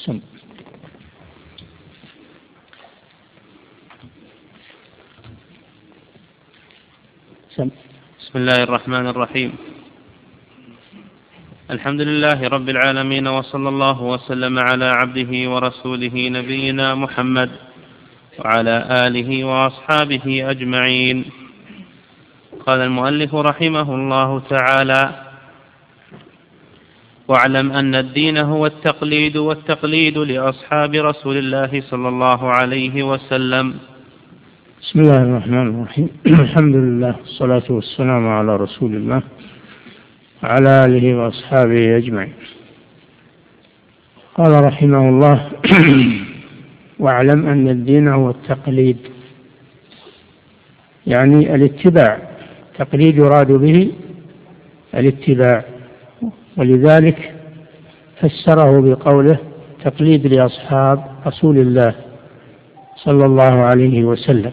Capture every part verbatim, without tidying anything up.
سم. سم. بسم الله الرحمن الرحيم. الحمد لله رب العالمين، وصلى الله وسلم على عبده ورسوله نبينا محمد وعلى آله وأصحابه أجمعين. قال المؤلف رحمه الله تعالى: واعلم أن الدين هو التقليد، والتقليد لأصحاب رسول الله صلى الله عليه وسلم. بسم الله الرحمن الرحيم. الحمد لله والصلاة والسلام على رسول الله وعلى آله وأصحابه أجمعين. قال رحمه الله: واعلم أن الدين هو التقليد، يعني الاتباع. التقليد يراد به الاتباع، ولذلك فسره بقوله تقليد لأصحاب رسول الله صلى الله عليه وسلم.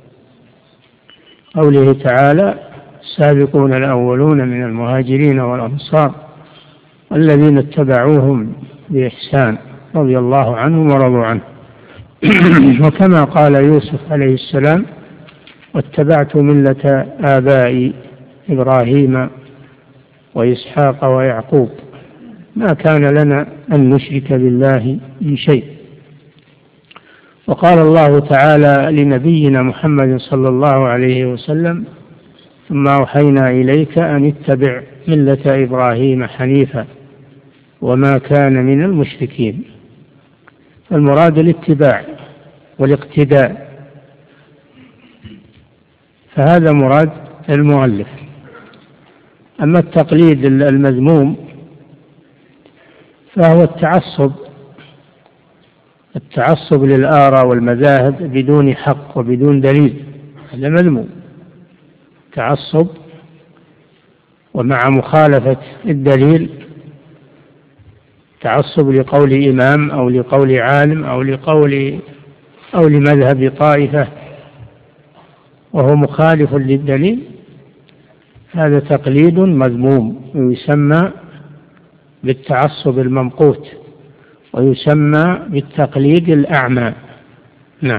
قوله تعالى: السابقون الأولون من المهاجرين والأنصار الذين اتبعوهم بإحسان رضي الله عنهم ورضوا عنه. وكما قال يوسف عليه السلام: واتبعت ملة آبائي إبراهيم وإسحاق ويعقوب ما كان لنا أن نشرك بالله من شيء. وقال الله تعالى لنبينا محمد صلى الله عليه وسلم: ثم أوحينا إليك أن اتبع ملة إبراهيم حنيفا وما كان من المشركين. المراد الاتباع والاقتداء، فهذا مراد المؤلف. أما التقليد المذموم فهو التعصب التعصب للآراء والمذاهب بدون حق وبدون دليل، هذا مذموم. تعصب ومع مخالفة الدليل، تعصب لقول إمام أو لقول عالم أو لقول أو لمذهب طائفة وهو مخالف للدليل، هذا تقليد مذموم، ويسمى بالتعصب الممقوت، ويسمى بالتقليد الأعمى. نعم.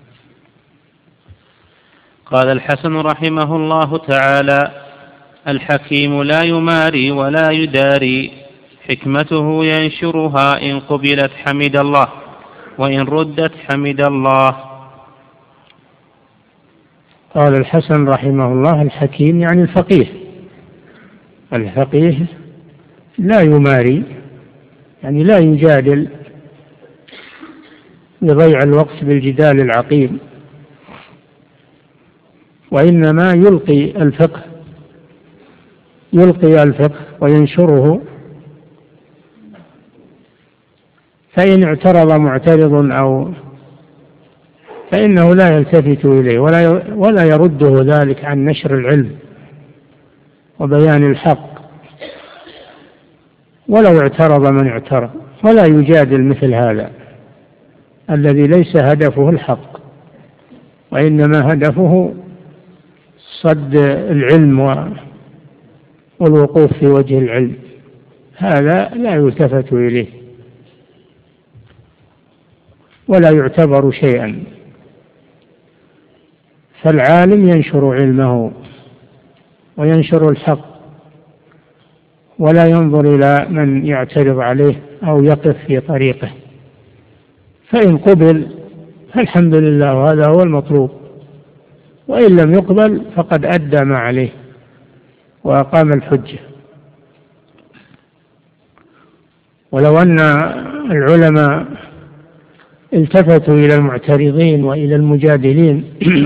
قال الحسن رحمه الله تعالى: الحكيم لا يماري ولا يداري، حكمته ينشرها، إن قبلت حمد الله وإن ردت حمد الله. قال الحسن رحمه الله: الحكيم يعني الفقيه. الفقيه لا يماري، يعني لا يجادل لضيع الوقت بالجدال العقيم، وإنما يلقي الفقه يلقي الفقه وينشره. فإن اعترض معترض أو فإنه لا يلتفت إليه ولا ولا يرده ذلك عن نشر العلم وبيان الحق، ولو اعترض من اعترض، ولا يجادل مثل هذا الذي ليس هدفه الحق، وإنما هدفه صد العلم والوقوف في وجه العلم. هذا لا يلتفت إليه ولا يعتبر شيئا. فالعالم ينشر علمه وينشر الحق، ولا ينظر إلى من يعترض عليه أو يقف في طريقه. فإن قبل فالحمد لله، وهذا هو المطلوب، وإن لم يقبل فقد أدى ما عليه وأقام الحجة. ولو أن العلماء التفتوا إلى المعترضين وإلى المجادلين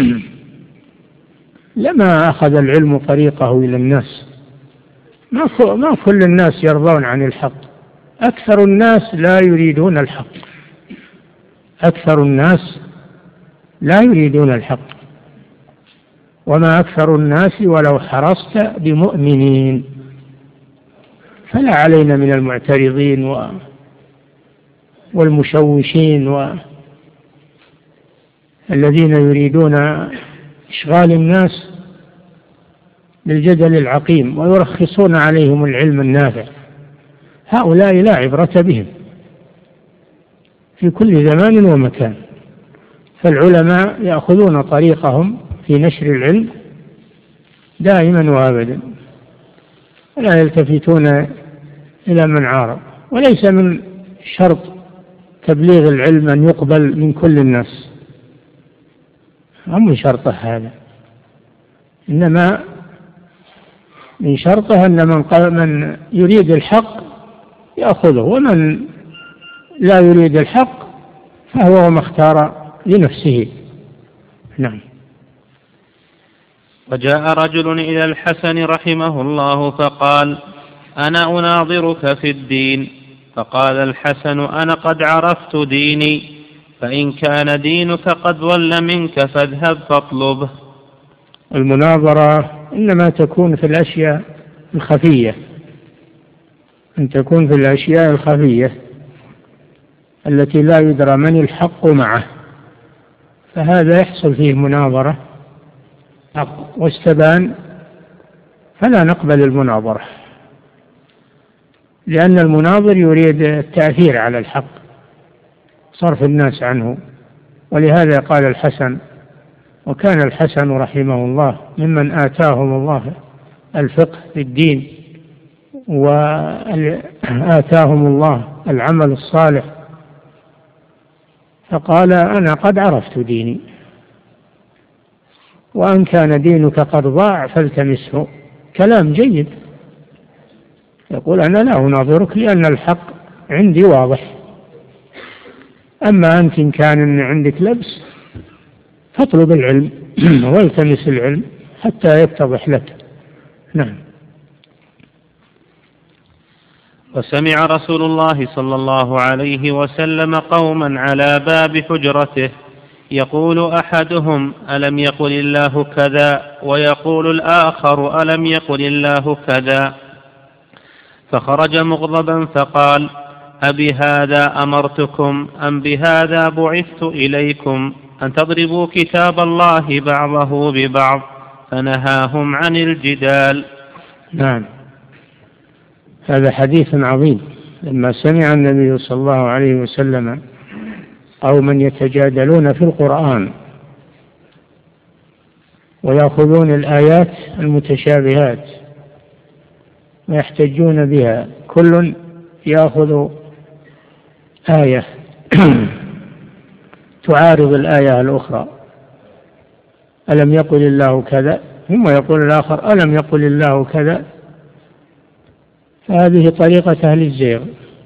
لما أخذ العلم طريقه إلى الناس. ما كل الناس يرضون عن الحق، أكثر الناس لا يريدون الحق أكثر الناس لا يريدون الحق وما أكثر الناس ولو حرصت بمؤمنين. فلا علينا من المعترضين والمشوشين والذين يريدون إشغال الناس بالجدل العقيم ويرخصون عليهم العلم النافع. هؤلاء لا عبرة بهم، في كل زمان ومكان. فالعلماء يأخذون طريقهم في نشر العلم دائما وأبدا، ولا يلتفتون إلى من عارض. وليس من شرط تبليغ العلم أن يقبل من كل الناس، هم شرطه هذا، إنما من شرطه أن من, من يريد الحق يأخذه، ومن لا يريد الحق فهو ما اختار لنفسه. نعم. وجاء رجل إلى الحسن رحمه الله فقال: أنا أناظرك في الدين. فقال الحسن: أنا قد عرفت ديني، فإن كان دينك قد ضل منك فاذهب فاطلبه. المناظرة إنما تكون في الأشياء الخفية، أن تكون في الأشياء الخفية التي لا يدرى من الحق معه، فهذا يحصل فيه مناظرة واستبان، فلا نقبل المناظرة، لأن المناظر يريد التأثير على الحق، صرف الناس عنه. ولهذا قال الحسن، وكان الحسن رحمه الله ممن آتاهم الله الفقه في الدين وآتاهم الله العمل الصالح، فقال: أنا قد عرفت ديني، وأن كان دينك قد ضاع فالتمسه. كلام جيد، يقول: أنا لا أناظرك لأن الحق عندي واضح، أما أنت إن كان عندك لبس فاطلب العلم والتمس العلم حتى يتضح لك. نعم. وسمع رسول الله صلى الله عليه وسلم قوما على باب حجرته يقول أحدهم: ألم يقل الله كذا؟ ويقول الآخر: ألم يقل الله كذا؟ فخرج مغضبا فقال: أبهذا أمرتكم أم بهذا بعثت إليكم أن تضربوا كتاب الله بعضه ببعض؟ فنهاهم عن الجدال. نعم، هذا حديث عظيم. لما سمع النبي صلى الله عليه وسلم قوما يتجادلون في القرآن ويأخذون الآيات المتشابهات ويحتجون بها، كل يأخذ آية تعارض الآية الأخرى، ألم يقل الله كذا، ثم يقول الآخر: ألم يقل الله كذا. فهذه طريقة أهل الزيغ.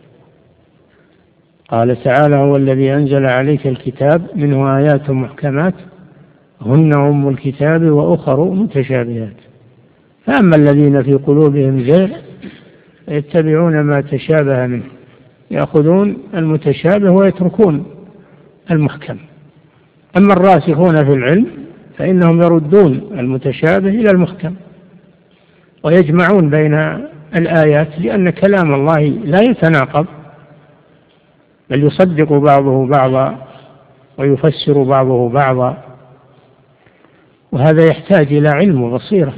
قال تعالى: هو الذي أنزل عليك الكتاب منه آيات محكمات هن أم الكتاب وأخر متشابهات. فأما الذين في قلوبهم زيغ يتبعون ما تشابه منه، يأخذون المتشابه ويتركون المحكم. أما الراسخون في العلم فإنهم يردون المتشابه إلى المحكم ويجمعون بين الآيات، لأن كلام الله لا يتناقض، بل يصدق بعضه بعضا ويفسر بعضه بعضا، وهذا يحتاج إلى علم وبصيرة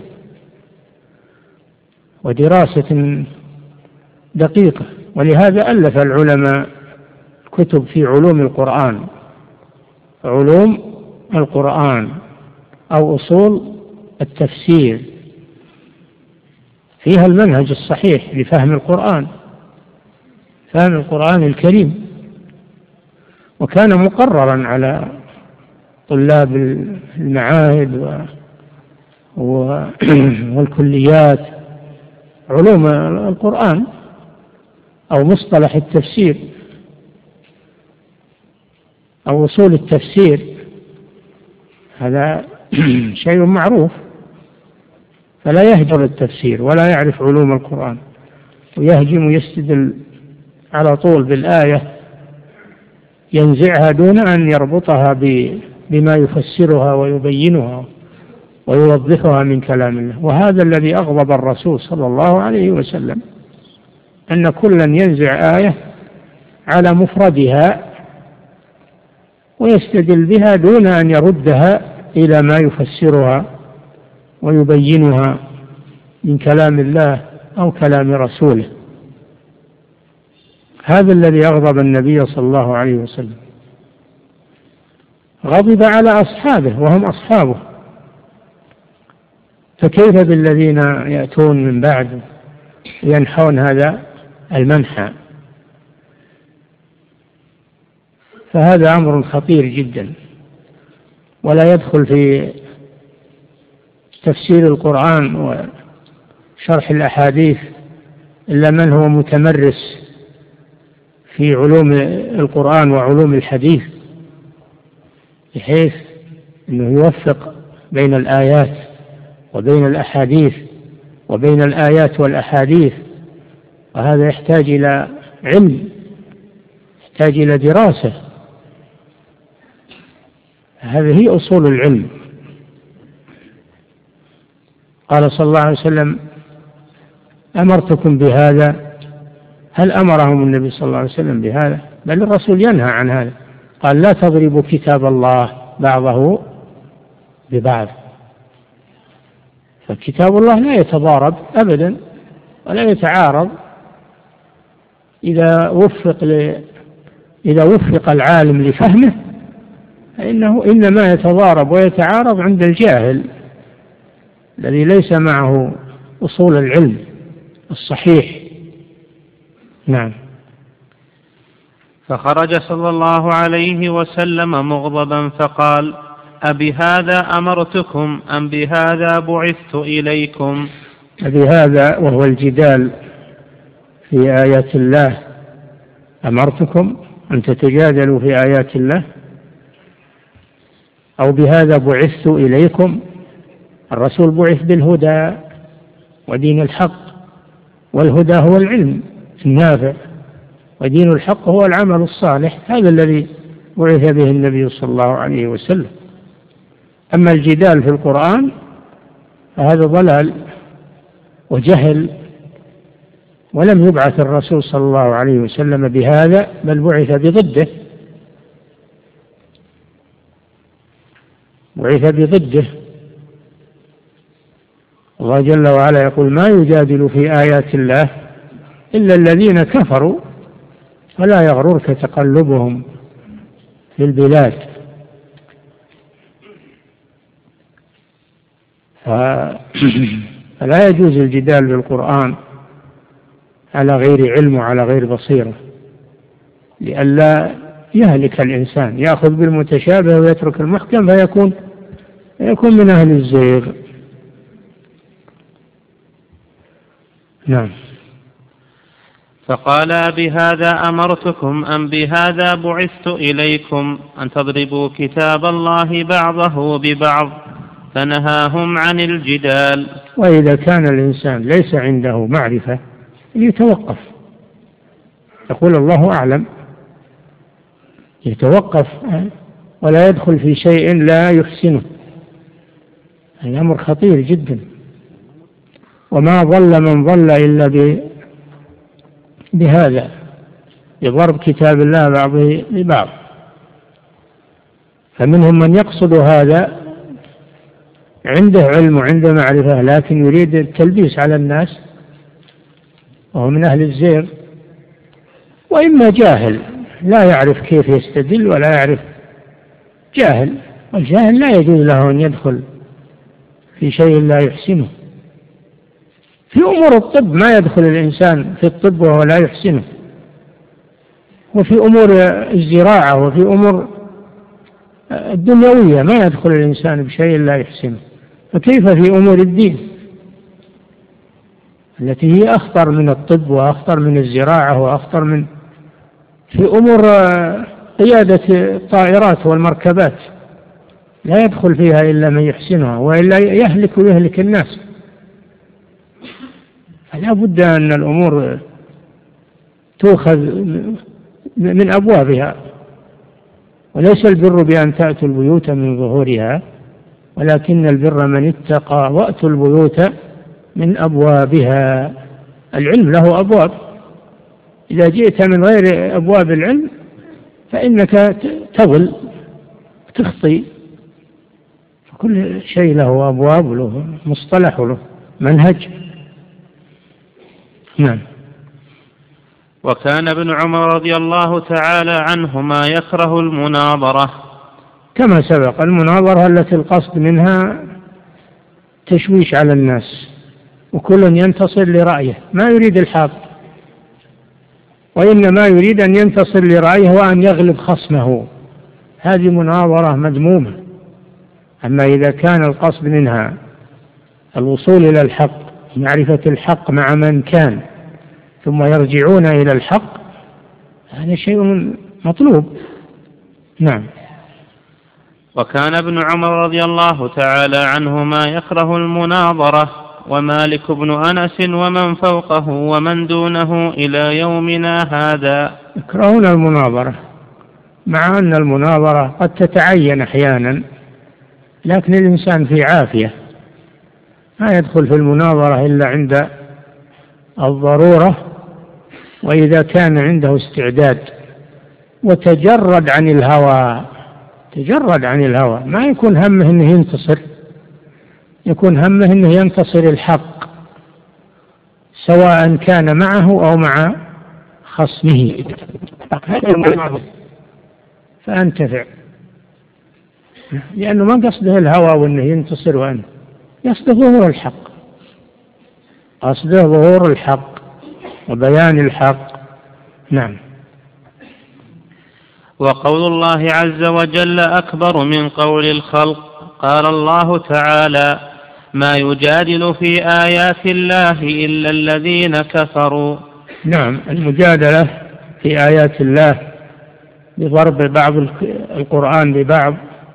ودراسة دقيقة. ولهذا ألف العلماء كتب في علوم القرآن، علوم القرآن أو أصول التفسير، فيها المنهج الصحيح لفهم القرآن، فهم القرآن الكريم. وكان مقررا على طلاب المعاهد والكليات علوم القرآن أو مصطلح التفسير أو أصول التفسير، هذا شيء معروف. فلا يهجر التفسير ولا يعرف علوم القرآن ويهجم ويستدل على طول بالآية، ينزعها دون أن يربطها بما يفسرها ويبينها ويوضحها من كلام الله. وهذا الذي أغضب الرسول صلى الله عليه وسلم، أن كلا ينزع آية على مفردها ويستدل بها دون أن يردها إلى ما يفسرها ويبينها من كلام الله أو كلام رسوله. هذا الذي أغضب النبي صلى الله عليه وسلم، غضب على أصحابه وهم أصحابه، فكيف بالذين يأتون من بعد ينحون هذا المنحى؟ فهذا أمر خطير جدا، ولا يدخل في تفسير القرآن وشرح الأحاديث إلا من هو متمرس في علوم القرآن وعلوم الحديث، بحيث أنه يوفق بين الآيات وبين الأحاديث وبين الآيات والأحاديث، وهذا يحتاج إلى علم، يحتاج إلى دراسة. هذه هي أصول العلم. قال صلى الله عليه وسلم: أمرتكم بهذا. هل أمرهم النبي صلى الله عليه وسلم بهذا؟ بل الرسول ينهى عن هذا، قال: لا تضربوا كتاب الله بعضه ببعض. فكتاب الله لا يتضارب أبدا ولا يتعارض إذا وفق ل... إذا وفق العالم لفهمه، فإنه إنما يتضارب ويتعارض عند الجاهل الذي ليس معه أصول العلم الصحيح. نعم. فخرج صلى الله عليه وسلم مغضبا فقال: أبهذا أمرتكم أم بهذا بعثت إليكم؟ بهذا وهو الجدال في آيات الله. أمرتكم أن تتجادلوا في آيات الله، أو بهذا بعثت إليكم. الرسول بعث بالهدى ودين الحق، والهدى هو العلم النافع، ودين الحق هو العمل الصالح. هذا الذي بعث به النبي صلى الله عليه وسلم. أما الجدال في القرآن فهذا ضلال وجهل، ولم يبعث الرسول صلى الله عليه وسلم بهذا، بل بعث بضده، بعث بضده. الله جل وعلا يقول: ما يجادل في آيات الله إلا الذين كفروا فلا يغررك تقلبهم في البلاد. فلا يجوز الجدال بالقرآن على غير علم وعلى غير بصيرة، لئلا يهلك الإنسان، يأخذ بالمتشابه ويترك المحكم فيكون يكون من أهل الزيغ. نعم. فقال: بهذا أمرتكم أم بهذا بعثت إليكم أن تضربوا كتاب الله بعضه ببعض، فنهاهم عن الجدال. وإذا كان الإنسان ليس عنده معرفة يتوقف، يقول الله أعلم، يتوقف ولا يدخل في شيء لا يحسنه. الأمر خطير جدا، وما ضل من ضل إلا بهذا، بضرب كتاب الله بعضه ببعض. فمنهم من يقصد هذا، عنده علم وعنده معرفة، لكن يريد التلبيس على الناس، وهو من أهل الزيغ. وإما جاهل لا يعرف كيف يستدل ولا يعرف، جاهل، والجاهل لا يجوز له أن يدخل في شيء لا يحسنه. في أمور الطب ما يدخل الإنسان في الطب وهو لا يحسنه، وفي أمور الزراعة وفي أمور الدنيوية ما يدخل الإنسان بشيء لا يحسنه، فكيف في أمور الدين التي هي أخطر من الطب وأخطر من الزراعة وأخطر من في أمور قيادة الطائرات والمركبات، لا يدخل فيها إلا من يحسنها، وإلا يهلك ويهلك الناس. فلا بد أن الأمور تؤخذ من أبوابها، وليس البر بأن تأتوا البيوت من ظهورها، ولكن البر من اتقى وأتوا البيوت من أبوابها. العلم له أبواب، إذا جئت من غير أبواب العلم فإنك تضل تخطي. كل شيء له أبواب وله مصطلح وله منهج. نعم. وكان ابن عمر رضي الله تعالى عنهما يكره المناظرة كما سبق. المناظرة التي القصد منها تشويش على الناس، وكل ينتصر لرأيه، ما يريد الحق، وإنما يريد أن ينتصر لرأيه وأن يغلب خصمه. هذه مناظرة مذمومة. أما إذا كان القصد منها الوصول إلى الحق، معرفة الحق مع من كان، ثم يرجعون إلى الحق، هذا شيء مطلوب. نعم. وكان ابن عمر رضي الله تعالى عنهما يكره المناظرة، ومالك بن أنس ومن فوقه ومن دونه إلى يومنا هذا يكرهون المناظرة، مع أن المناظرة قد تتعين أحيانا، لكن الإنسان في عافية ما يدخل في المناظرة إلا عند الضرورة، وإذا كان عنده استعداد وتجرد عن الهوى. تجرد عن الهوى، ما يكون همه أنه ينتصر، يكون همه أنه ينتصر الحق، سواء كان معه أو مع خصمه، فأنتفع، لأنه ما قصده الهوى وأنه ينتصر، وأنه يصده ظهور الحق، قصده ظهور الحق وبيان الحق. نعم. وقول الله عز وجل أكبر من قول الخلق. قال الله تعالى: ما يجادل في آيات الله إلا الذين كفروا. نعم، المجادلة في آيات الله بضرب بعض القرآن ببعض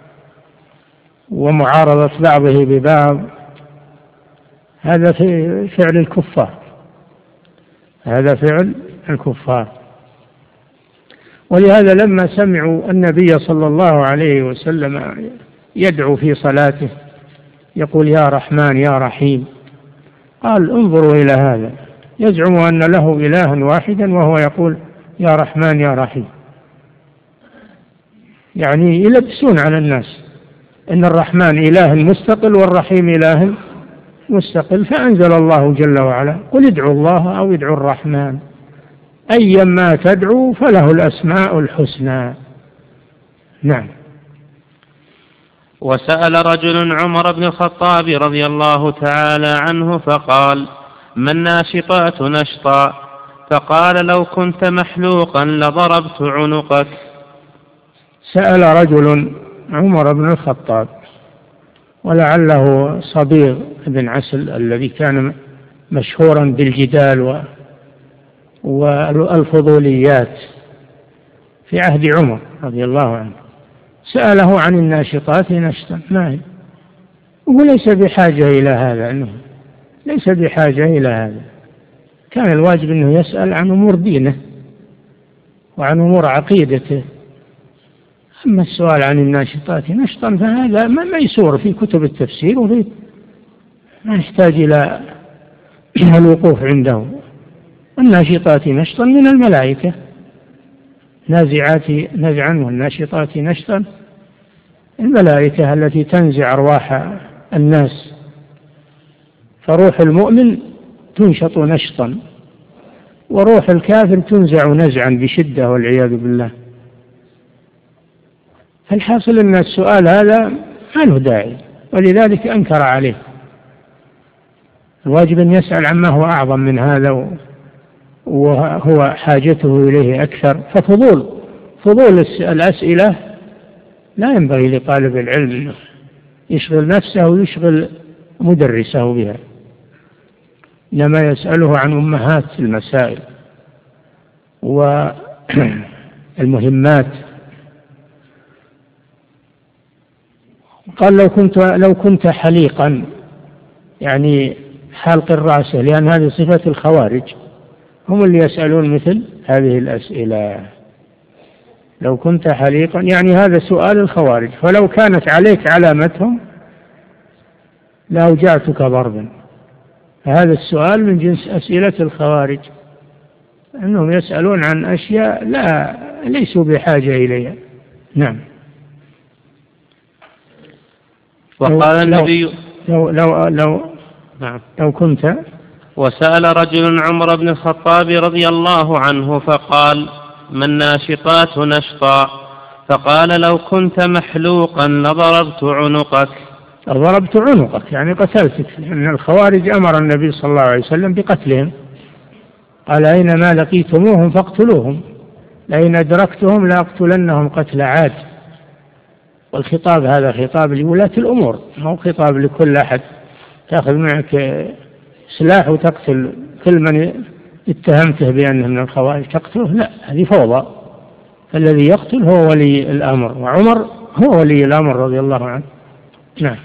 ومعارضة بعضه ببعض، هذا في فعل الكفار، هذا فعل الكفار. ولهذا لما سمعوا النبي صلى الله عليه وسلم يدعو في صلاته يقول يا رحمن يا رحيم، قال انظروا إلى هذا، يزعم أن له إلها واحدا وهو يقول يا رحمن يا رحيم، يعني يلبسون على الناس إن الرحمن إله مستقل والرحيم إله مستقل. فأنزل الله جل وعلا: قل ادعوا الله أو ادعوا الرحمن أيما تدعوا فله الأسماء الحسنى. نعم. وسأل رجل عمر بن الخطاب رضي الله تعالى عنه فقال: ما الناشطات نشطا؟ فقال: لو كنت محلوقا لضربت عنقك. سأل رجل عمر بن الخطاب، ولعله صبيغ بن عسل الذي كان مشهورا بالجدال والفضوليات في عهد عمر رضي الله عنه، سأله عن الناشطات نشطا، ما هي؟ وليس بحاجة إلى هذا، أنه ليس بحاجة إلى هذا، كان الواجب أنه يسأل عن أمور دينه وعن أمور عقيدته. أما السؤال عن الناشطات نشطا فهذا ما يسور في كتب التفسير، وفي ما يحتاج إلى الوقوف عنده. الناشطات نشطا من الملائكة، نازعات نزعا والناشطات نشطا، الملائكة التي تنزع أرواح الناس، فروح المؤمن تنشط نشطا، وروح الكافر تنزع نزعا بشدة والعياذ بالله. فالحاصل أن السؤال هذا ما له داعي، ولذلك أنكر عليه. الواجب أن يسأل عما هو أعظم من هذا وهو حاجته إليه أكثر. ففضول فضول الأسئلة لا ينبغي لطالب العلم يشغل نفسه ويشغل مدرسه بها، إنما يسأله عن أمهات المسائل والمهمات. قال: لو كنت لو كنت حليقا، يعني حلق الرأس، لأن هذه صفة الخوارج، هم اللي يسألون مثل هذه الأسئلة. لو كنت حليقا يعني هذا سؤال الخوارج، فلو كانت عليك علامتهم لأوجعتك ضربا. فهذا السؤال من جنس أسئلة الخوارج، أنهم يسألون عن أشياء لا ليسوا بحاجة إليها. نعم. وقال النبي لو لو لو, لو, لو كنت وسأل رجل عمر بن الخطاب رضي الله عنه فقال: ما الناشطات نشطا؟ فقال: لو كنت محلوقا لضربت عنقك. ضربت عنقك يعني قتلتك، لأن الخوارج أمر النبي صلى الله عليه وسلم بقتلهم، قال: أينما لقيتموهم فاقتلوهم، لئن أدركتهم لأقتلنهم قتل عاد. والخطاب هذا خطاب لولاة الأمور، مو خطاب لكل أحد تأخذ معك سلاح وتقتل كل من اتهمته بأنه من الخوارج تقتله، لا، هذه فوضى. فالذي يقتل هو ولي الأمر، وعمر هو ولي الأمر رضي الله عنه. نعم.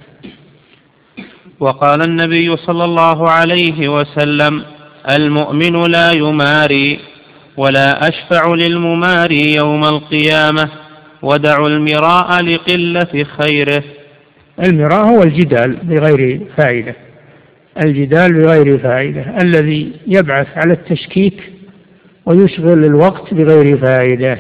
وقال النبي صلى الله عليه وسلم: المؤمن لا يماري ولا أشفع للمماري يوم القيامة، ودعوا المراء لقلة خيره. المراء هو الجدال بغير فائدة، الجدال بغير فائدة الذي يبعث على التشكيك ويشغل الوقت بغير فائدة.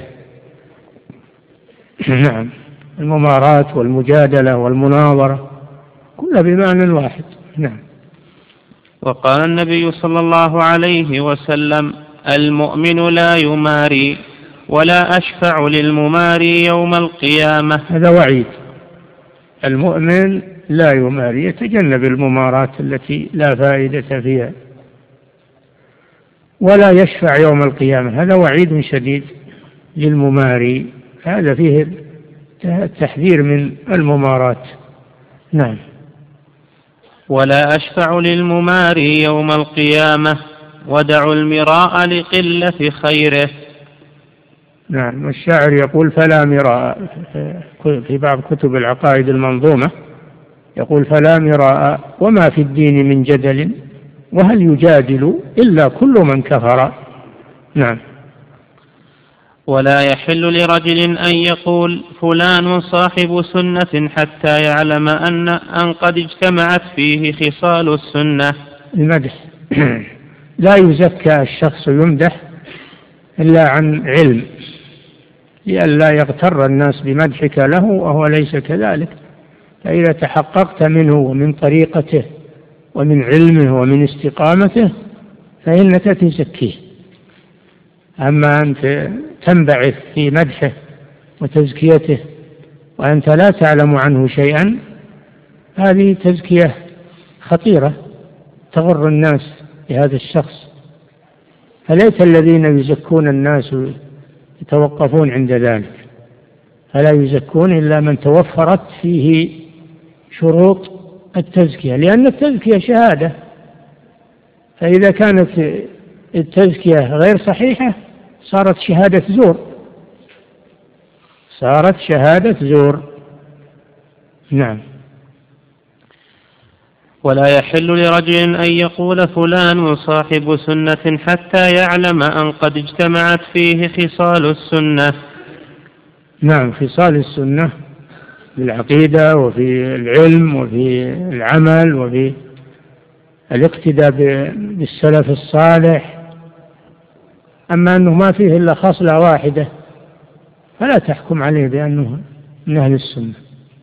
نعم. الممارات والمجادلة والمناظرة كلها بمعنى واحد. نعم. وقال النبي صلى الله عليه وسلم: المؤمن لا يماري ولا أشفع للمماري يوم القيامة. هذا وعيد. المؤمن لا يماري، يتجنب الممارات التي لا فائدة فيها، ولا يشفع يوم القيامة، هذا وعيد شديد للمماري، هذا فيه التحذير من الممارات. نعم. ولا أشفع للمماري يوم القيامة، ودعوا المراء لقلة خيره. نعم. الشاعر يقول: فلا مراء، في بعض كتب العقائد المنظومة يقول: فلا مراء وما في الدين من جدل، وهل يجادل إلا كل من كفر. نعم. ولا يحل لرجل أن يقول فلان صاحب سنة حتى يعلم أن أن قد اجتمعت فيه خصال السنة. المدح لا يزكى الشخص يمدح إلا عن علم، لئلا يغتر الناس بمدحك له وهو ليس كذلك. فإذا تحققت منه ومن طريقته ومن علمه ومن استقامته فإنك تزكيه. أما أنت تنبعث في مدحه وتزكيته وأنت لا تعلم عنه شيئا، هذه تزكية خطيرة تغر الناس بهذا الشخص. فليت الذين يزكون الناس يتوقفون عند ذلك، فلا يزكون إلا من توفرت فيه شروط التزكية، لأن التزكية شهادة، فإذا كانت التزكية غير صحيحة صارت شهادة زور، صارت شهادة زور. نعم. ولا يحل لرجل أن يقول فلان صاحب سنة حتى يعلم أن قد اجتمعت فيه خصال السنة. نعم. خصال السنة في العقيدة وفي العلم وفي العمل وفي الاقتداء بالسلف الصالح. أما أنه ما فيه إلا خصلة واحدة فلا تحكم عليه بأنه من أهل السنة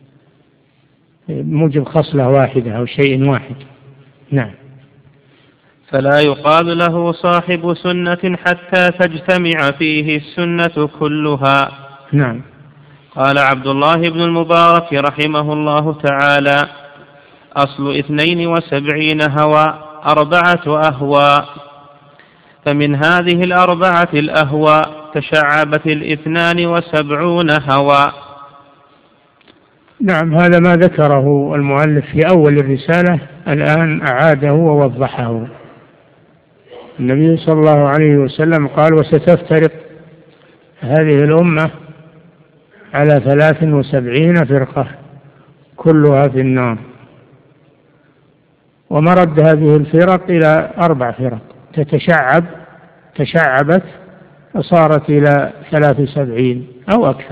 موجب خصلة واحدة أو شيء واحد. نعم. فلا يقال له صاحب سنة حتى تجتمع فيه السنة كلها. نعم. قال عبد الله بن المبارك رحمه الله تعالى: أصل اثنين وسبعين هوى أربعة أهواء، فمن هذه الأربعة الأهواء تشعبت الاثنان وسبعون هوى. نعم. هذا ما ذكره المؤلف في أول الرسالة، الآن أعاده ووضحه. النبي صلى الله عليه وسلم قال: وستفترق هذه الأمة على ثلاث وسبعين فرقة كلها في النار. ومرد هذه الفرق إلى أربع فرق تتشعب تشعبت وصارت إلى ثلاث وسبعين أو أكثر.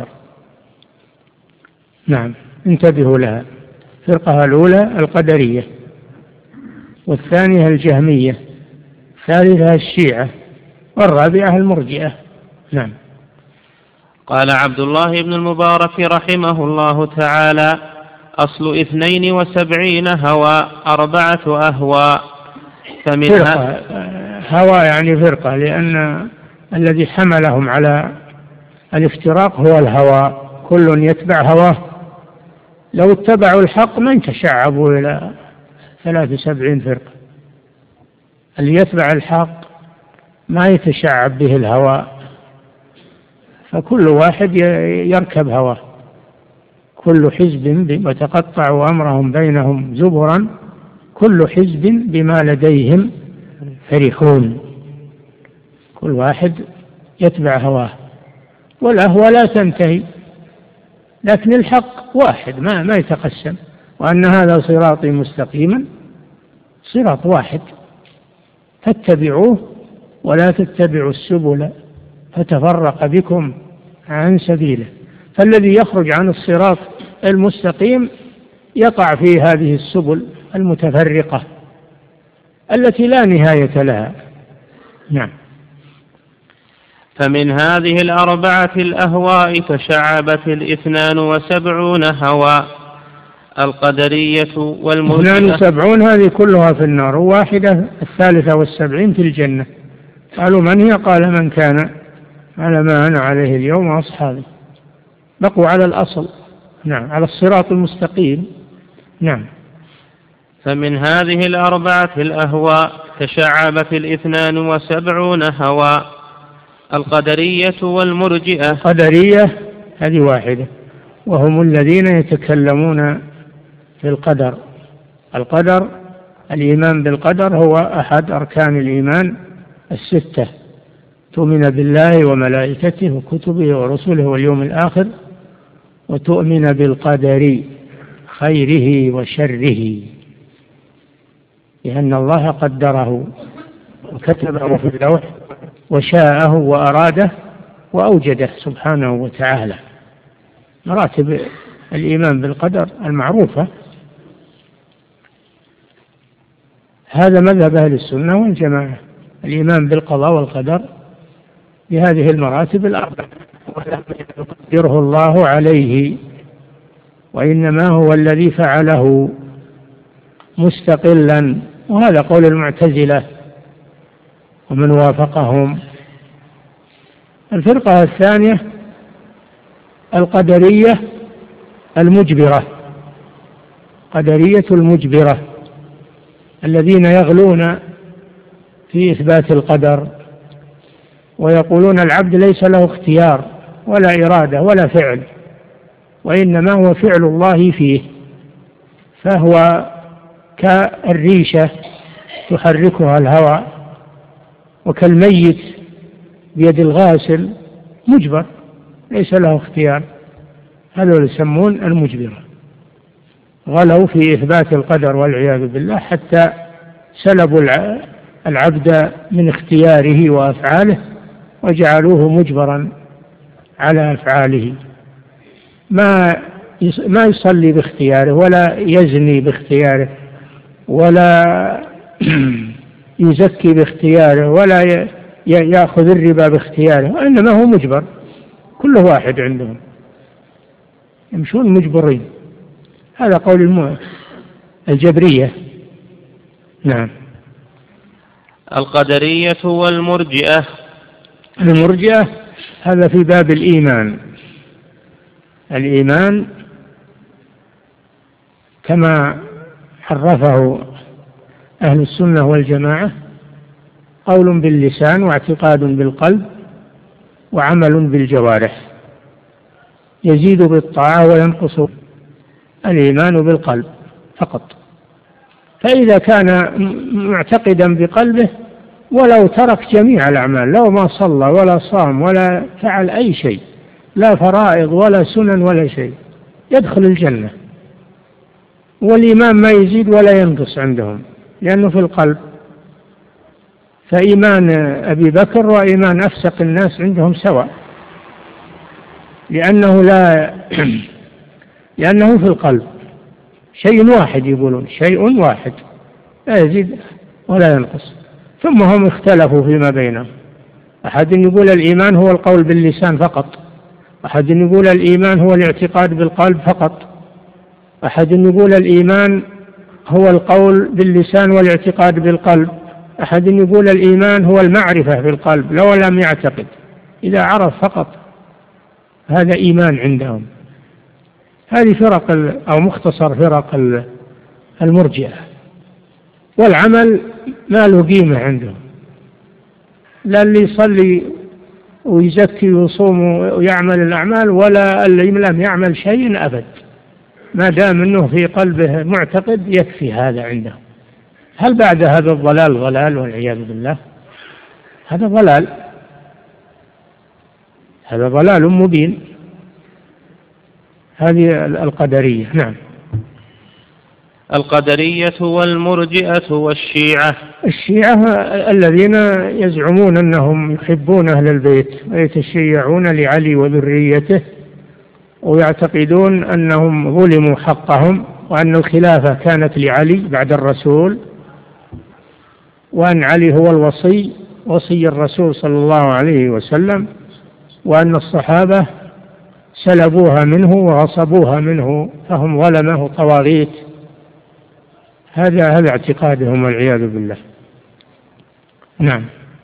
نعم. انتبهوا لها. الفرقة الأولى القدرية، والثانية الجهمية، الثالثة الشيعة، والرابعة المرجئة. نعم. قال عبد الله بن المبارك رحمه الله تعالى: أصل اثنين وسبعين هوى أربعة أهواء، فرقة، هوى يعني فرقة، لأن الذي حملهم على الافتراق هو الهوى، كل يتبع هواه. لو اتبعوا الحق ما تشعبوا إلى ثلاث وسبعين فرقة. اللي يتبع الحق ما يتشعب به الهوى، فكل واحد يركب هواه. كل حزب وتقطعوا أمرهم بينهم زبرا كل حزب بما لديهم فرحون. كل واحد يتبع هواه، والأهوى لا تنتهي، لكن الحق واحد ما ما يتقسم. وأن هذا صراطي مستقيما، صراط واحد فاتبعوه ولا تتبعوا السبل فتفرق بكم عن سبيله. فالذي يخرج عن الصراط المستقيم يقع في هذه السبل المتفرقة التي لا نهاية لها. نعم. فمن هذه الأربعة الأهواء تشعبت الاثنان وسبعون هوى: القدرية والمرجئة. اثنان وسبعون هذه كلها في النار، وواحدة الثالثة والسبعين في الجنة. قالوا من هي؟ قال من كان على ما أنا عليه اليوم وأصحابي. بقوا على الأصل، نعم، على الصراط المستقيم. نعم. فمن هذه الأربعة الأهواء تشعبت الاثنان وسبعون هوى: القدرية والمرجئة. القدرية هذه واحدة، وهم الذين يتكلمون في القدر. القدر، الإيمان بالقدر هو أحد أركان الإيمان الستة: تؤمن بالله وملائكته وكتبه ورسله واليوم الآخر، وتؤمن بالقدر خيره وشره، لأن الله قدره وكتبه في اللوح وشاءه وأراده وأوجده سبحانه وتعالى. مراتب الإيمان بالقدر المعروفة. هذا مذهب أهل السنة والجماعة، الإيمان بالقضاء والقدر بهذه المراتب الأربعة، ولم يقدره الله عليه، وإنما هو الذي فعله مستقلا. وهذا قول المعتزلة ومن وافقهم. الفرقة الثانية القدرية المجبرة، قدرية المجبرة، الذين يغلون في إثبات القدر ويقولون العبد ليس له اختيار ولا إرادة ولا فعل، وإنما هو فعل الله فيه، فهو كالريشة تحركها الهوى، وكالميت بيد الغاسل مجبر ليس له اختيار. هذا يسمون المجبرة. غلوا في إثبات القدر والعياذ بالله حتى سلبوا العبد من اختياره وأفعاله وجعلوه مجبرا على أفعاله. ما ما يصلي باختياره، ولا يزني باختياره، ولا يزكي باختياره، ولا يأخذ الربا باختياره، وإنما هو مجبر. كل واحد عندهم يمشون مجبرين. هذا قول الجبرية. نعم. القدرية والمرجئة. المرجئة هذا في باب الإيمان. الإيمان كما عرفه أهل السنة والجماعة قول باللسان واعتقاد بالقلب وعمل بالجوارح، يزيد بالطاعة وينقص الإيمان بالقلب فقط. فإذا كان معتقدا بقلبه ولو ترك جميع الأعمال، لو ما صلى ولا صام ولا فعل أي شيء، لا فرائض ولا سنن ولا شيء، يدخل الجنة. والإيمان ما يزيد ولا ينقص عندهم لأنه في القلب. فإيمان أبي بكر وإيمان أفسق الناس عندهم سواء، لأنه لا لأنه في القلب شيء واحد، يقولون شيء واحد لا يزيد ولا ينقص. ثم هم اختلفوا فيما بينهم، أحد يقول الإيمان هو القول باللسان فقط، أحد يقول الإيمان هو الاعتقاد بالقلب فقط، أحد يقول الإيمان هو القول باللسان والاعتقاد بالقلب، أحد يقول الإيمان هو المعرفة في القلب لو لم يعتقد، إذا عرف فقط هذا إيمان عندهم. هذه فرق أو مختصر فرق المرجئة. والعمل ما له قيمة عندهم، لا اللي يصلي ويزكي ويصوم ويعمل الأعمال ولا اللي لم يعمل شيء أبد، ما دام أنه في قلبه معتقد يكفي هذا عنده. هل بعد هذا الضلال ضلال والعياذ بالله؟ هذا ضلال، هذا ضلال مبين. هذه القدرية. نعم. القدرية والمرجئة والشيعة. الشيعة الذين يزعمون أنهم يحبون أهل البيت ويتشيعون لعلي وذريته، ويعتقدون أنهم ظلموا حقهم، وأن الخلافة كانت لعلي بعد الرسول، وأن علي هو الوصي وصي الرسول صلى الله عليه وسلم، وأن الصحابة سلبوها منه وغصبوها منه فهم ظلمه طواغيت. هذا هذا اعتقادهم والعياذ بالله. نعم.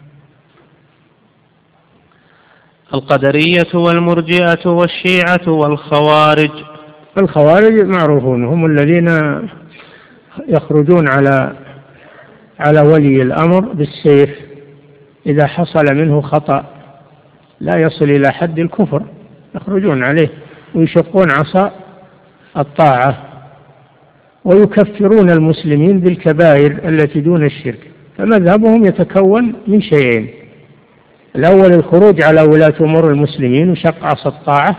القدرية والمرجئة والشيعة والخوارج. الخوارج معروفون، هم الذين يخرجون على على ولي الأمر بالسيف إذا حصل منه خطأ لا يصل إلى حد الكفر، يخرجون عليه ويشقون عصا الطاعة ويكفرون المسلمين بالكبائر التي دون الشرك. فمذهبهم يتكون من شيئين: الأول الخروج على ولاة أمور المسلمين وشق عصا الطاعة،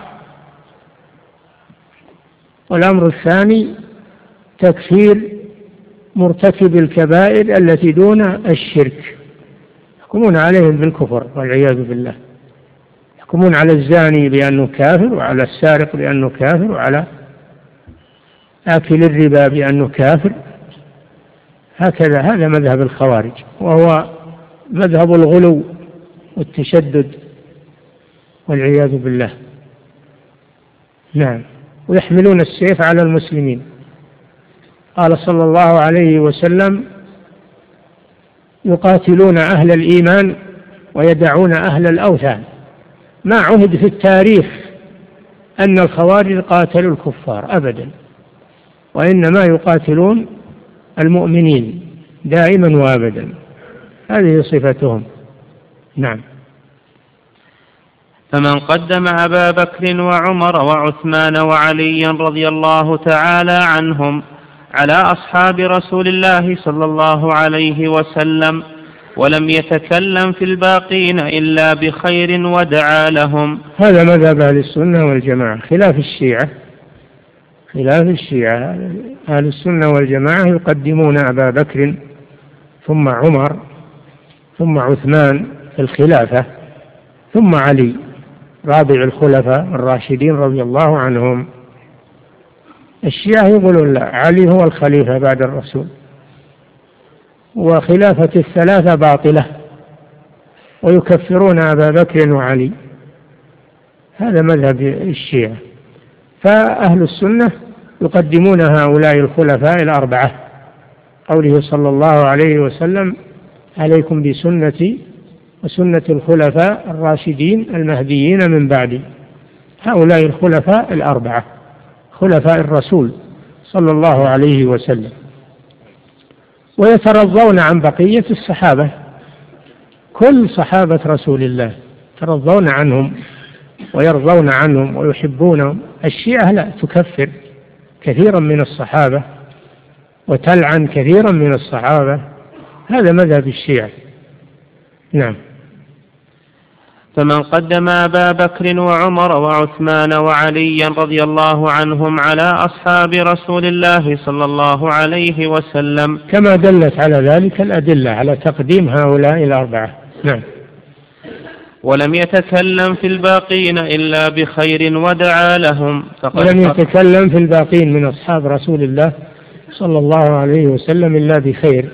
والأمر الثاني تكفير مرتكب الكبائر التي دون الشرك، يحكمون عليهم بالكفر والعياذ بالله. يحكمون على الزاني بأنه كافر، وعلى السارق بأنه كافر، وعلى آكل الربا بأنه كافر. هكذا هذا مذهب الخوارج، وهو مذهب الغلو والتشدد والعياذ بالله. نعم. ويحملون السيف على المسلمين. قال صلى الله عليه وسلم: يقاتلون أهل الإيمان ويدعون أهل الأوثان. ما عهد في التاريخ أن الخوارج قاتلوا الكفار أبدا، وإنما يقاتلون المؤمنين دائما وأبدا. هذه صفتهم. نعم. فمن قدم أبا بكر وعمر وعثمان وعليا رضي الله تعالى عنهم على أصحاب رسول الله صلى الله عليه وسلم ولم يتكلم في الباقين إلا بخير ودعا لهم. هذا مذهب أهل السنة والجماعة، خلاف الشيعة. خلاف الشيعة، أهل السنة والجماعة يقدمون أبا بكر ثم عمر ثم عثمان في الخلافة ثم علي رابع الخلفاء الراشدين رضي الله عنهم. الشيعة يقولون لا، علي هو الخليفة بعد الرسول، وخلافة الثلاثة باطلة، ويكفرون أبا بكر وعلي. هذا مذهب الشيعة. فأهل السنة يقدمون هؤلاء الخلفاء الأربعة، قوله صلى الله عليه وسلم: عليكم بسنتي وسنة الخلفاء الراشدين المهديين من بعدي. هؤلاء الخلفاء الأربعة خلفاء الرسول صلى الله عليه وسلم، ويترضون عن بقية الصحابة، كل صحابة رسول الله يترضون عنهم ويرضون عنهم ويحبونهم. الشيعة لا، تكفر كثيرا من الصحابة وتلعن كثيرا من الصحابة. هذا مذهب الشيعة. نعم. فمن قدم أبا بكر وعمر وعثمان وعليا رضي الله عنهم على أصحاب رسول الله صلى الله عليه وسلم، كما دلت على ذلك الأدلة على تقديم هؤلاء الأربعة. نعم. ولم يتكلم في الباقين إلا بخير ودعا لهم. ولم يتكلم في الباقين من أصحاب رسول الله صلى الله عليه وسلم إلا بخير،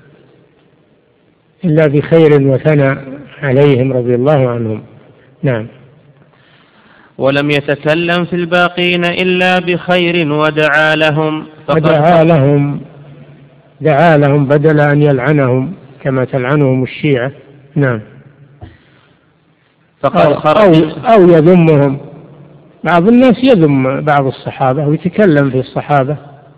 إلا بخير وثنى عليهم رضي الله عنهم. نعم. ولم يتكلم في الباقين إلا بخير ودعا لهم. ودعا لهم، دعا لهم بدل أن يلعنهم، كما تلعنهم الشيعة. نعم. فقد أو, أو يذمهم. بعض الناس يذم بعض الصحابة ويتكلم في الصحابة،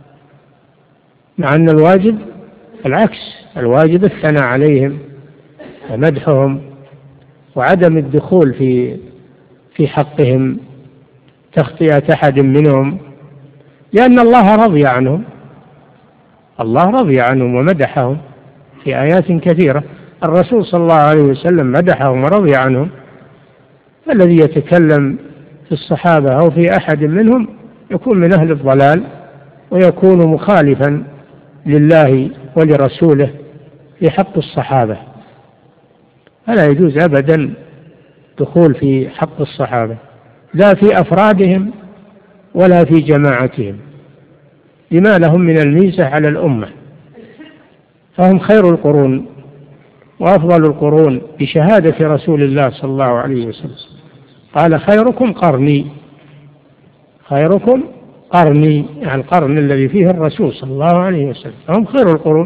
مع أن الواجب العكس، الواجب الثناء عليهم ومدحهم وعدم الدخول في في حقهم تخطئة أحد منهم، لأن الله رضي عنهم، الله رضي عنهم ومدحهم في آيات كثيرة. الرسول صلى الله عليه وسلم مدحهم ورضي عنهم، الذي يتكلم في الصحابة أو في أحد منهم يكون من أهل الضلال ويكون مخالفا لله ولرسوله في حق الصحابة، فلا يجوز أبدا دخول في حق الصحابة لا في أفرادهم ولا في جماعتهم، لما لهم من الميزة على الأمة، فهم خير القرون وأفضل القرون بشهادة رسول الله صلى الله عليه وسلم، قال خيركم قرني، خيركم قرني، يعني القرن الذي فيه الرسول صلى الله عليه وسلم، هم خير القرون.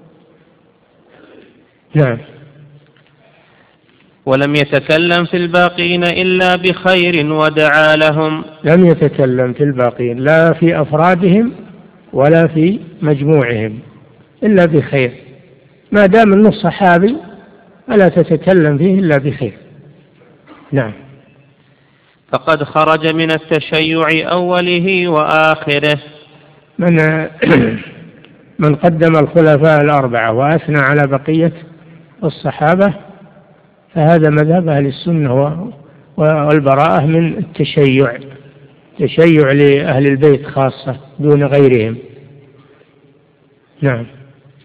نعم. ولم يتكلم في الباقين إلا بخير ودعا لهم. لم يتكلم في الباقين لا في أفرادهم ولا في مجموعهم إلا بخير، ما دام أنه صحابي فلا تتكلم فيه إلا بخير. نعم. فقد خرج من التشيع أوله وآخره. من من قدم الخلفاء الأربعة وأثنى على بقية الصحابة فهذا مذهب أهل السنة والبراءة من التشيع، تشيع لأهل البيت خاصة دون غيرهم. نعم.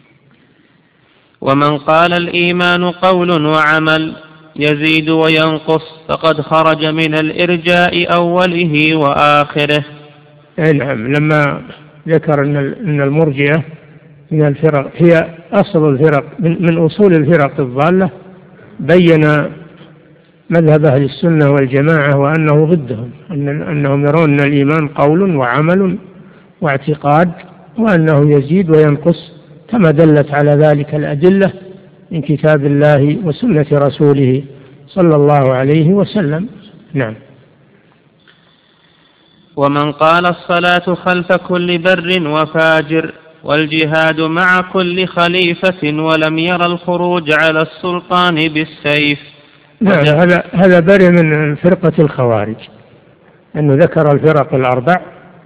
ومن قال الإيمان قول وعمل يزيد وينقص فقد خرج من الإرجاء أوله وآخره. نعم. لما ذكر أن المرجئة من الفرق هي أصل الفرق من أصول الفرق الضالة، بين مذهب أهل السنة والجماعة وأنه ضدهم، أن أنهم يرون أن الإيمان قول وعمل واعتقاد، وأنه يزيد وينقص كما دلت على ذلك الأدلة من كتاب الله وسنة رسوله صلى الله عليه وسلم. نعم. ومن قال الصلاة خلف كل بر وفاجر والجهاد مع كل خليفة ولم ير الخروج على السلطان بالسيف. نعم. هذا هذا بر من فرقة الخوارج، أنه ذكر الفرق الأربع،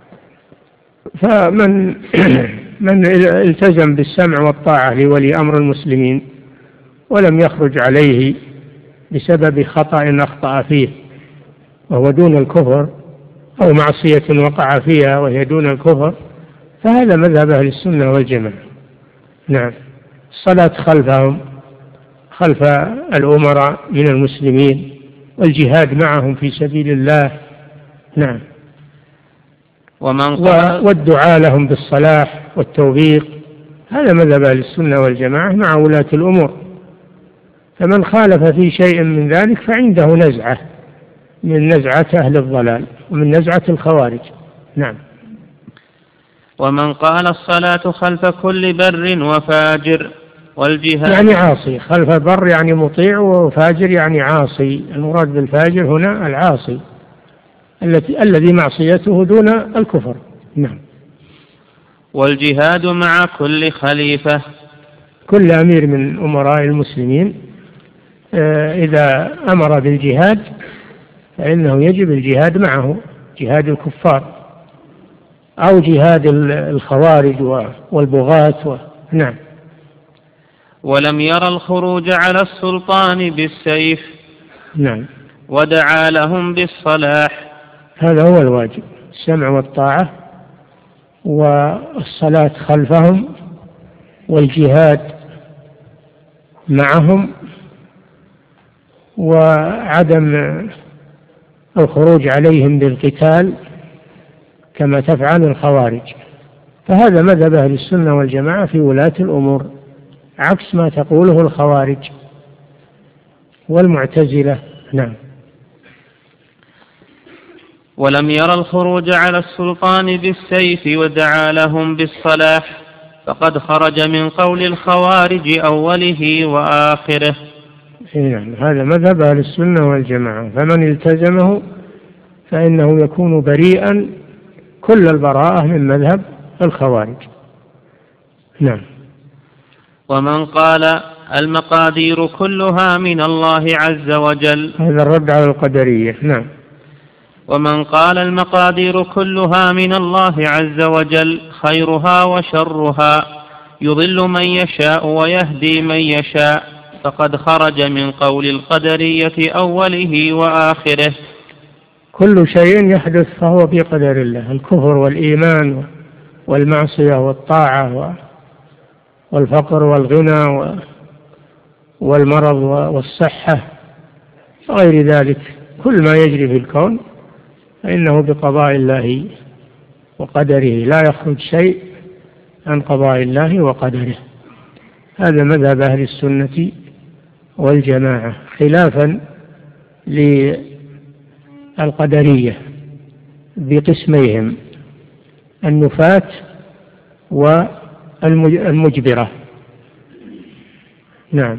فمن من التزم بالسمع والطاعة لولي أمر المسلمين ولم يخرج عليه بسبب خطأ أخطأ فيه وهو دون الكفر أو معصية وقع فيها وهي دون الكفر، فهذا مذهب أهل السنة والجماعة. نعم. الصلاة خلفهم، خلف الأمراء من المسلمين، والجهاد معهم في سبيل الله. نعم. ومن والدعاء لهم بالصلاح والتوفيق، هذا مذهب أهل السنة والجماعة مع ولاة الأمور، فمن خالف في شيء من ذلك فعنده نزعة من نزعة أهل الضلال ومن نزعة الخوارج. نعم. ومن قال الصلاة خلف كل بر وفاجر والجهاد، يعني عاصي، خلف بر يعني مطيع، وفاجر يعني عاصي، المراد بالفاجر هنا العاصي التي الذي معصيته دون الكفر. نعم. والجهاد مع كل خليفة، كل أمير من أمراء المسلمين إذا أمر بالجهاد فإنه يجب الجهاد معه، جهاد الكفار أو جهاد الخوارج والبغاة و... نعم. ولم يرى الخروج على السلطان بالسيف. نعم. ودعا لهم بالصلاح، هذا هو الواجب، السمع والطاعة والصلاة خلفهم والجهاد معهم وعدم الخروج عليهم بالقتال كما تفعل الخوارج، فهذا مذهب أهل السنة والجماعة في ولاة الأمور، عكس ما تقوله الخوارج والمعتزلة. نعم. ولم يرى الخروج على السلطان بالسيف ودعا لهم بالصلاح، فقد خرج من قول الخوارج أوله وآخره. يعني هذا مذهب أهل السنة والجماعة، فمن التزمه فإنه يكون بريئا كل البراءة من مذهب الخوارج. نعم. ومن قال المقادير كلها من الله عز وجل، هذا الرد على القدرية. نعم. ومن قال المقادير كلها من الله عز وجل خيرها وشرها يضل من يشاء ويهدي من يشاء، فقد خرج من قول القدرية أوله وآخره. كل شيء يحدث فهو في قدر الله، الكفر والإيمان والمعصية والطاعة والفقر والغنى والمرض والصحة وغير ذلك، كل ما يجري في الكون فإنه بقضاء الله وقدره، لا يخرج شيء عن قضاء الله وقدره. هذا مذهب أهل السنة والجماعة، خلافا للقدرية بقسميهم، النفاة والمجبرة. نعم.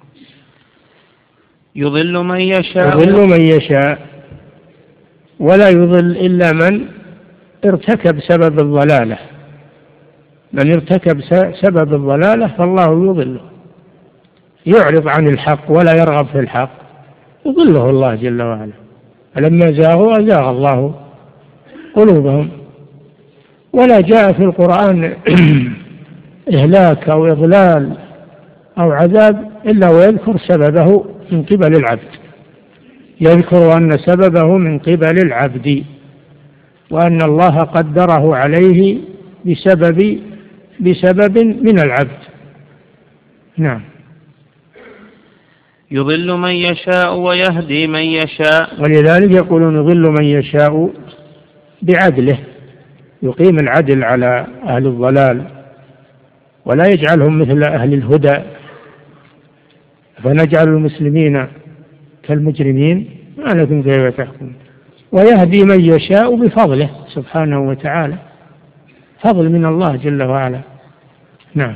يضل من يشاء يضل من يشاء ولا يضل إلا من ارتكب سبب الضلالة. من ارتكب سبب الضلالة فالله يضله، يعرض عن الحق ولا يرغب في الحق يضله الله جل وعلا. فلما زاغوا أزاغ الله قلوبهم. ولا جاء في القرآن إهلاك أو إضلال أو عذاب إلا ويذكر سببه من قبل العبد، يذكر أن سببه من قبل العبد، وأن الله قدره عليه بسبب بسبب من العبد. نعم. يضل من يشاء ويهدي من يشاء، ولذلك يقولون يضل من يشاء بعدله، يقيم العدل على أهل الضلال ولا يجعلهم مثل أهل الهدى فنجعل المسلمين كالمجرمين، ما لكم كيف تحكمون. ويهدي من يشاء بفضله سبحانه وتعالى، فضل من الله جل وعلا. نعم.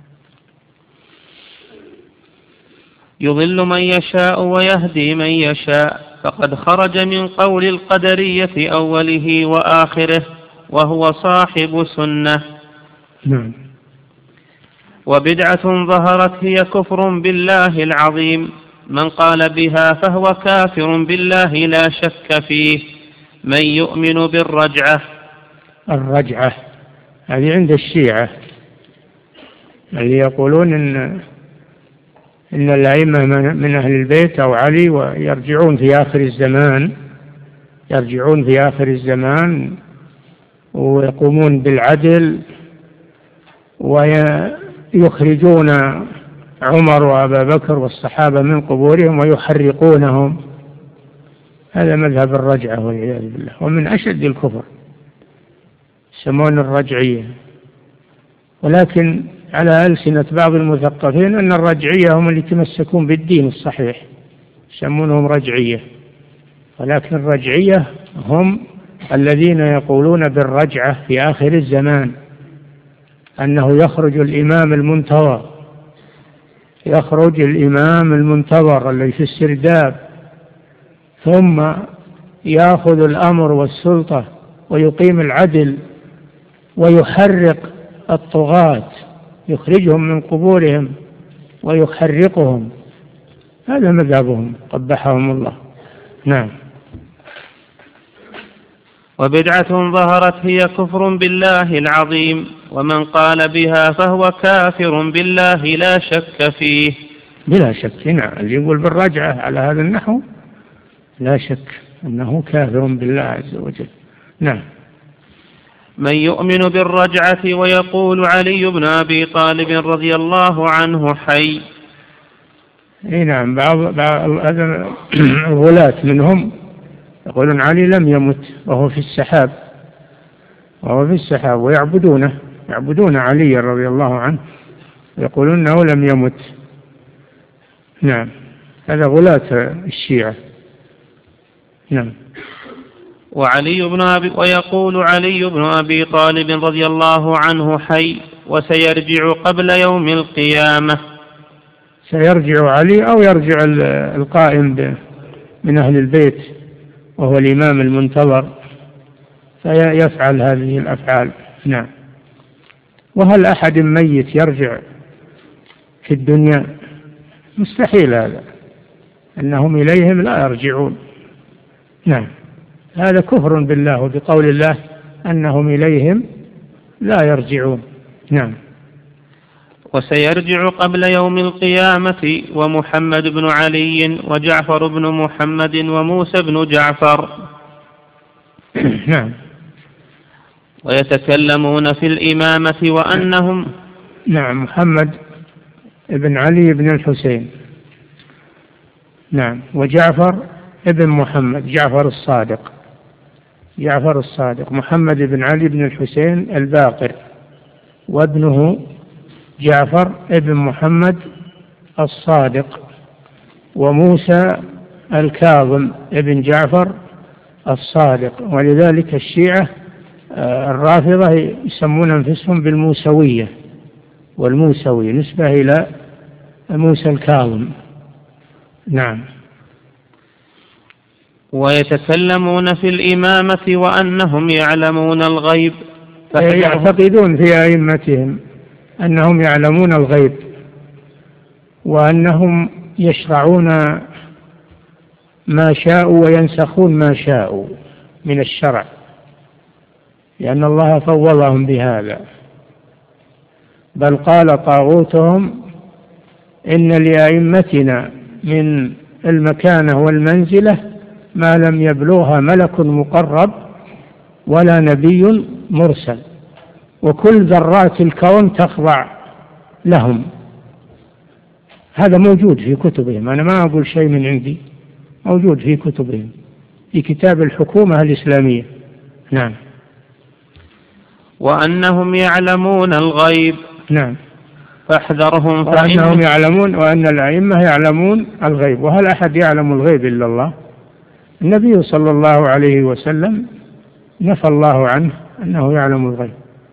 يضل من يشاء ويهدي من يشاء، فقد خرج من قول القدرية أوله وآخره، وهو صاحب سنة. نعم. وبدعة ظهرت هي كفر بالله العظيم، من قال بها فهو كافر بالله لا شك فيه. من يؤمن بالرجعة، الرجعة هذه عند الشيعة اللي يقولون إن إن الأئمة من أهل البيت أو علي ويرجعون في آخر الزمان، يرجعون في آخر الزمان ويقومون بالعدل ويخرجون عمر وأبا بكر والصحابة من قبورهم ويحرقونهم. هذا مذهب الرجعة والعياذ بالله، ومن أشد الكفر، يسمون الرجعية. ولكن على ألسنة بعض المثقفين أن الرجعية هم اللي يتمسكون بالدين الصحيح، يسمونهم رجعية، ولكن الرجعية هم الذين يقولون بالرجعة في آخر الزمان، أنه يخرج الإمام المنتظر، يخرج الإمام المنتظر الذي في السرداب، ثم يأخذ الأمر والسلطة ويقيم العدل ويحرق الطغاة، يخرجهم من قبورهم ويحرقهم. هذا مذهبهم قبحهم الله. نعم. وبدعة ظهرت هي كفر بالله العظيم، ومن قال بها فهو كافر بالله لا شك فيه. بلا شك. نعم. اللي يقول بالرجعة على هذا النحو لا شك أنه كافر بالله عز وجل. نعم. من يؤمن بالرجعة ويقول علي بن أبي طالب رضي الله عنه حي. اي نعم. بعض الغلاة منهم يقولون علي لم يمت وهو في السحاب، وهو في السحاب، ويعبدونه، يعبدون علي رضي الله عنه، يقولون أنه لم يمت. نعم. هذا غلاة الشيعة. نعم. وعلي بن أبي ويقول علي بن أبي طالب رضي الله عنه حي، وسيرجع قبل يوم القيامة. سيرجع علي أو يرجع القائم من أهل البيت وهو الإمام المنتظر فيفعل هذه الأفعال. نعم. وهل أحد ميت يرجع في الدنيا؟ مستحيل هذا، أنهم إليهم لا يرجعون. نعم، هذا كفر بالله وبقول الله أنهم إليهم لا يرجعون. نعم. وسيرجع قبل يوم القيامة ومحمد بن علي وجعفر بن محمد وموسى بن جعفر. نعم. ويتكلمون في الإمامة وأنهم نعم محمد بن علي بن الحسين. نعم. وجعفر ابن محمد، جعفر الصادق، جعفر الصادق محمد بن علي بن الحسين الباقر، وابنه جعفر ابن محمد الصادق، وموسى الكاظم ابن جعفر الصادق. ولذلك الشيعة الرافضة يسمون أنفسهم بالموسوية، والموسوي نسبة إلى موسى الكاظم. نعم. ويتكلمون في الإمامة وأنهم يعلمون الغيب، يعتقدون في أئمتهم أنهم يعلمون الغيب وأنهم يشرعون ما شاءوا وينسخون ما شاءوا من الشرع، لأن الله فوضهم بهذا. بل قال طاغوتهم إن لأئمتنا من المكانة والمنزلة ما لم يبلغها ملك مقرب ولا نبي مرسل، وكل ذرات الكون تخضع لهم. هذا موجود في كتبهم، أنا ما أقول شيء من عندي، موجود في كتبهم في كتاب الحكومة الإسلامية. نعم. وأنهم يعلمون الغيب. نعم. فاحذرهم وأنهم يعلمون، وأن الأئمة يعلمون الغيب. وهل أحد يعلم الغيب إلا الله؟ النبي صلى الله عليه وسلم نفى الله عنه أنه يعلم الغيب.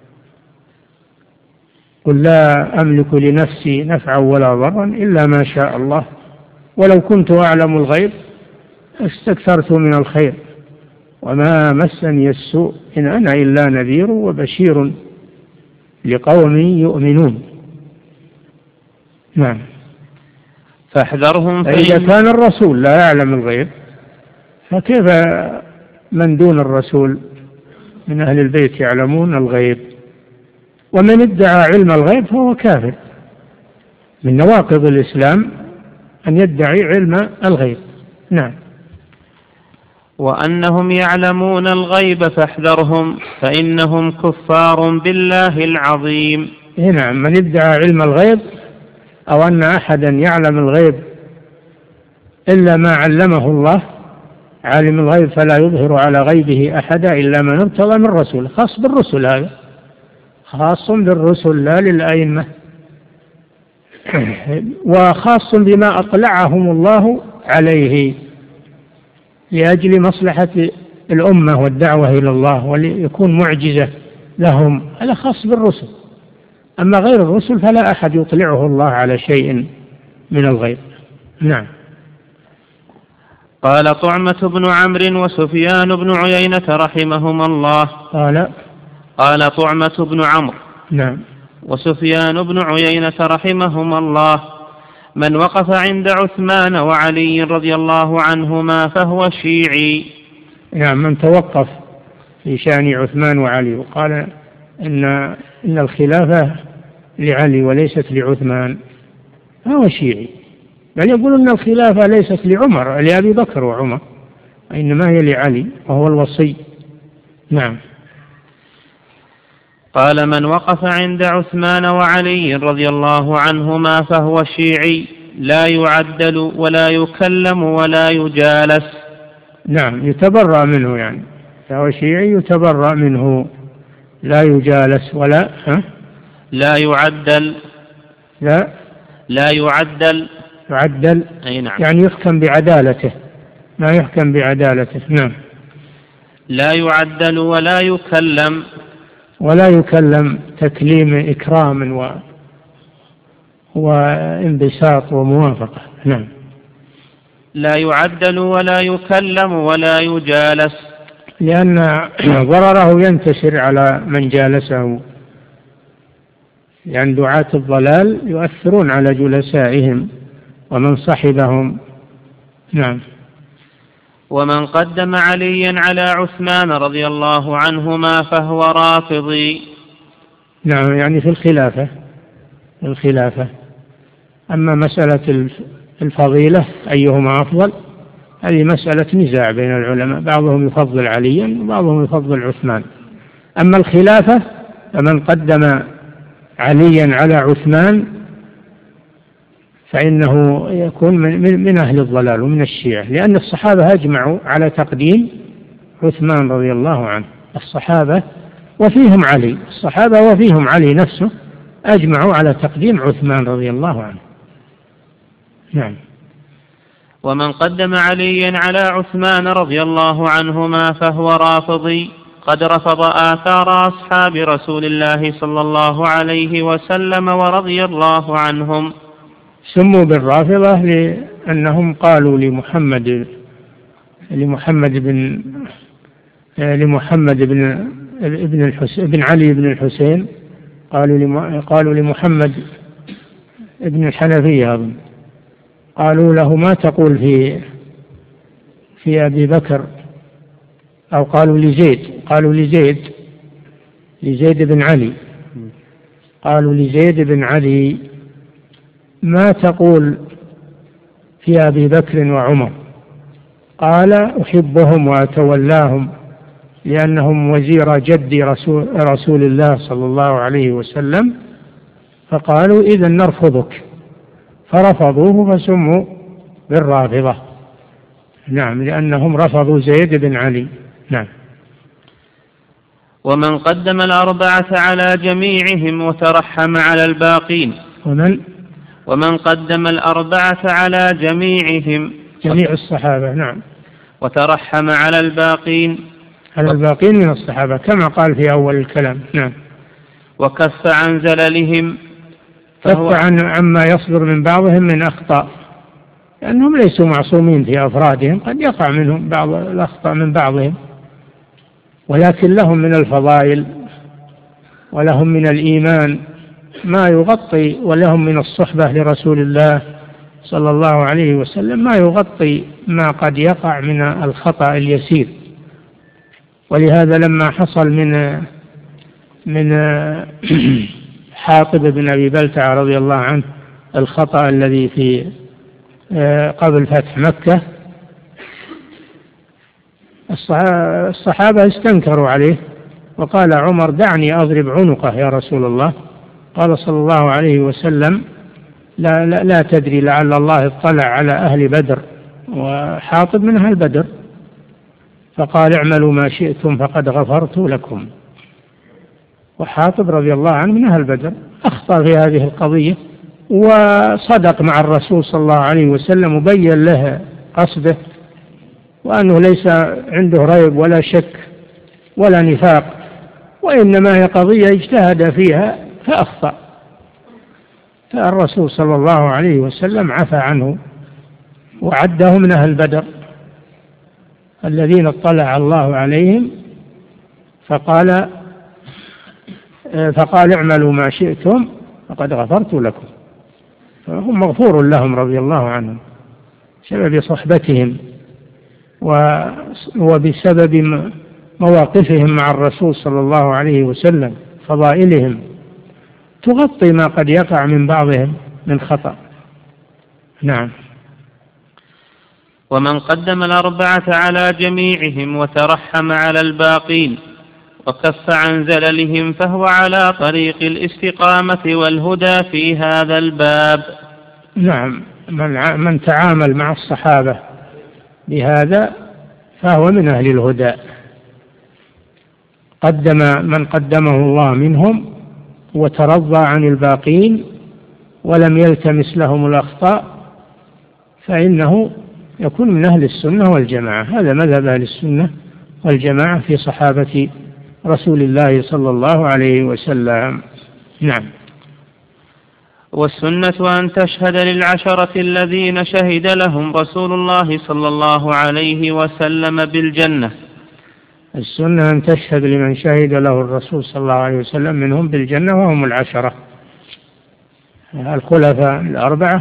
قل لا أملك لنفسي نفعا ولا ضرا إلا ما شاء الله ولو كنت أعلم الغيب استكثرت من الخير وما مسني السوء إن أنا إلا نذير وبشير لقوم يؤمنون. نعم. فاحذرهم فإذا كان الرسول لا يعلم الغيب فكيف من دون الرسول من أهل البيت يعلمون الغيب؟ ومن ادعى علم الغيب فهو كافر. من نواقض الإسلام أن يدعي علم الغيب. نعم. وأنهم يعلمون الغيب فاحذرهم فإنهم كفار بالله العظيم. نعم. من ادعى علم الغيب أو أن أحدا يعلم الغيب إلا ما علمه الله، عالم الغيب فلا يظهر على غيبه أحدا إلا من ارتضى من رسول. خاص بالرسل، هذا خاص بالرسل لا للأئمة، وخاص بما أطلعهم الله عليه لأجل مصلحة الأمة والدعوة إلى الله وليكون معجزة لهم، هذا خاص بالرسل. أما غير الرسل فلا أحد يطلعه الله على شيء من الغيب. نعم. قال طعمة بن عمرو وسفيان بن عيينة رحمهما الله. قال قال طعمة بن عمرو نعم وسفيان بن عيينة رحمهما الله: من وقف عند عثمان وعلي رضي الله عنهما فهو شيعي. نعم. من توقف في شأن عثمان وعلي وقال إن إن الخلافة لعلي وليست لعثمان فهو شيعي. بل يقول إن الخلافة ليست لعمر لأبي بكر وعمر، إنما هي لعلي وهو الوصي. نعم. قال: من وقف عند عثمان وعلي رضي الله عنهما فهو شيعي، لا يعدل ولا يكلم ولا يجالس. نعم. يتبرأ منه، يعني فهو شيعي يتبرأ منه، لا يجالس ولا ها؟ لا يعدل لا لا يعدل يعدل أي نعم. يعني يحكم بعدالته، ما يحكم بعدالته. نعم. لا يعدل ولا يكلم ولا يكلم تكليم إكرام و وانبساط وموافقة. نعم. لا يعدل ولا يكلم ولا يجالس، لأن ضرره ينتشر على من جالسه، لأن دعاة الضلال يؤثرون على جلسائهم ومن صحبهم. نعم. ومن قدم عليا على عثمان رضي الله عنهما فهو رافضي. نعم، يعني في الخلافة الخلافة أما مسألة الفضيلة أيهما أفضل هذه مسألة نزاع بين العلماء، بعضهم يفضل عليا وبعضهم يفضل عثمان. أما الخلافة فمن قدم عليا على عثمان فإنه يكون من, من أهل الضلال ومن الشيعة، لأن الصحابة أجمعوا على تقديم عثمان رضي الله عنه. الصحابة وفيهم علي الصحابة وفيهم علي نفسه أجمعوا على تقديم عثمان رضي الله عنه. نعم. ومن قدم عليا على عثمان رضي الله عنهما فهو رافضي، قد رفض آثار أصحاب رسول الله صلى الله عليه وسلم ورضي الله عنهم. سموا بالرافضة لأنهم قالوا لمحمد لمحمد بن لمحمد بن ابن الحسين بن علي بن الحسين، قالوا قالوا لمحمد ابن الحنفية أظن، قالوا له ما تقول في في أبي بكر، أو قالوا لزيد قالوا لزيد لزيد بن علي قالوا لزيد بن علي ما تقول في أبي بكر وعمر؟ قال أحبهم وأتولاهم لأنهم وزير جدي رسول, رسول الله صلى الله عليه وسلم. فقالوا إذن نرفضك، فرفضوه فسموا بالرافضة. نعم، لأنهم رفضوا زيد بن علي. نعم. ومن قدم الأربعة على جميعهم وترحم على الباقين. ومن ومن قدم الأربعة على جميعهم جميع الصحابة. نعم. وترحم على الباقين على الباقين من الصحابة كما قال في أول الكلام. نعم. وكف عن زللهم، كف عن عما يصدر من بعضهم من أخطاء، لأنهم ليسوا معصومين في أفرادهم، قد يقع منهم بعض الأخطاء من بعضهم، ولكن لهم من الفضائل ولهم من الإيمان ما يغطي، ولهم من الصحبة لرسول الله صلى الله عليه وسلم ما يغطي ما قد يقع من الخطأ اليسير. ولهذا لما حصل من من حاطب بن أبي بلتعة رضي الله عنه الخطأ الذي في قبل فتح مكة، الصحابة استنكروا عليه، وقال عمر دعني أضرب عنقه يا رسول الله. قال صلى الله عليه وسلم لا, لا, لا تدري لعل الله اطلع على أهل بدر، وحاطب من أهل بدر، فقال اعملوا ما شئتم فقد غفرت لكم. وحاطب رضي الله عنه من أهل بدر أخطأ في هذه القضية، وصدق مع الرسول صلى الله عليه وسلم وبين له قصده، وأنه ليس عنده ريب ولا شك ولا نفاق، وإنما هي قضية اجتهد فيها فأخطأ. فالرسول صلى الله عليه وسلم عفى عنه وعده من أهل بدر الذين اطلع الله عليهم، فقال فقال اعملوا ما شئتم فقد غفرت لكم. فهم مغفور لهم رضي الله عنهم بسبب صحبتهم وبسبب مواقفهم مع الرسول صلى الله عليه وسلم، فضائلهم تغطي ما قد يقع من بعضهم من خطأ. نعم. ومن قدم الأربعة على جميعهم وترحم على الباقين وكف عن زللهم فهو على طريق الاستقامة والهدى في هذا الباب. نعم، من, من تعامل مع الصحابة بهذا فهو من أهل الهدى. قدم من قدمه الله منهم وترضى عن الباقين ولم يلتمس لهم الأخطاء فإنه يكون من أهل السنة والجماعة. هذا مذهب أهل السنة والجماعة في صحابة رسول الله صلى الله عليه وسلم. نعم. والسنة أن تشهد للعشرة الذين شهد لهم رسول الله صلى الله عليه وسلم بالجنة. السنة أن تشهد لمن شهد له الرسول صلى الله عليه وسلم منهم بالجنة، وهم العشرة الخلفاء الأربعة،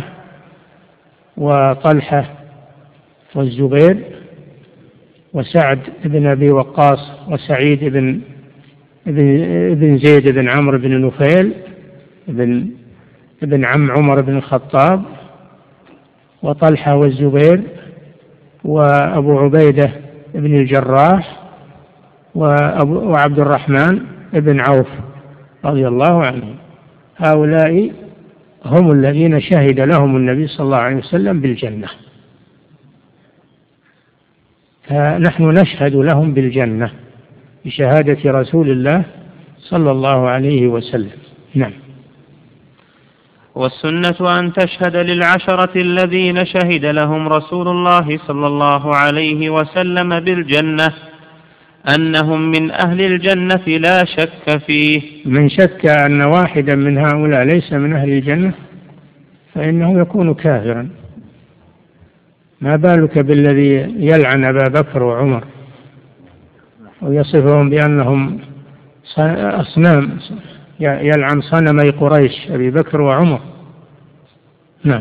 وطلحة والزبير وسعد بن أبي وقاص وسعيد بن ابن زيد بن عمرو بن نفيل بن ابن عم عمر بن الخطاب، وطلحة والزبير وأبو عبيدة بن الجراح وعبد الرحمن بن عوف رضي الله عنهم. هؤلاء هم الذين شهد لهم النبي صلى الله عليه وسلم بالجنة، فنحن نشهد لهم بالجنة بشهادة رسول الله صلى الله عليه وسلم. نعم. والسنة أن تشهد للعشرة الذين شهد لهم رسول الله صلى الله عليه وسلم بالجنة أنهم من أهل الجنة لا شك فيه. من شك أن واحدا من هؤلاء ليس من أهل الجنة فإنه يكون كافرا. ما بالك بالذي يلعن أبا بكر وعمر ويصفهم بأنهم أصنام، يلعن صنمي قريش أبي بكر وعمر. نعم.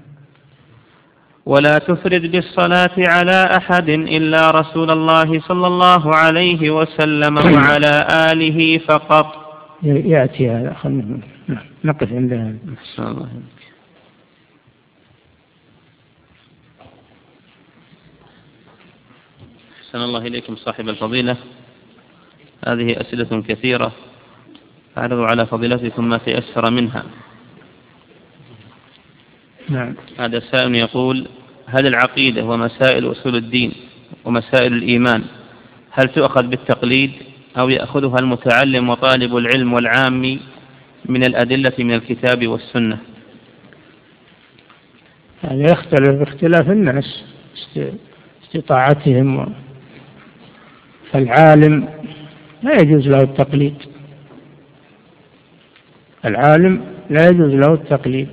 ولا تفرد بالصلاة على أحد إلا رسول الله صلى الله عليه وسلم وعلى آله فقط. يأتي هذا، خلنا نقف عند هذا. أحسن الله إليكم صاحب الفضيلة. هذه أسئلة كثيرة أعرض على فضيلتكم ما تيسر منها. نعم. هذا السائل يقول: هل العقيدة ومسائل أصول الدين ومسائل الإيمان هل تؤخذ بالتقليد أو يأخذها المتعلم وطالب العلم والعام من الأدلة من الكتاب والسنة؟ يعني يختلف باختلاف الناس استطاعتهم، فالعالم لا يجوز له التقليد، العالم لا يجوز له التقليد،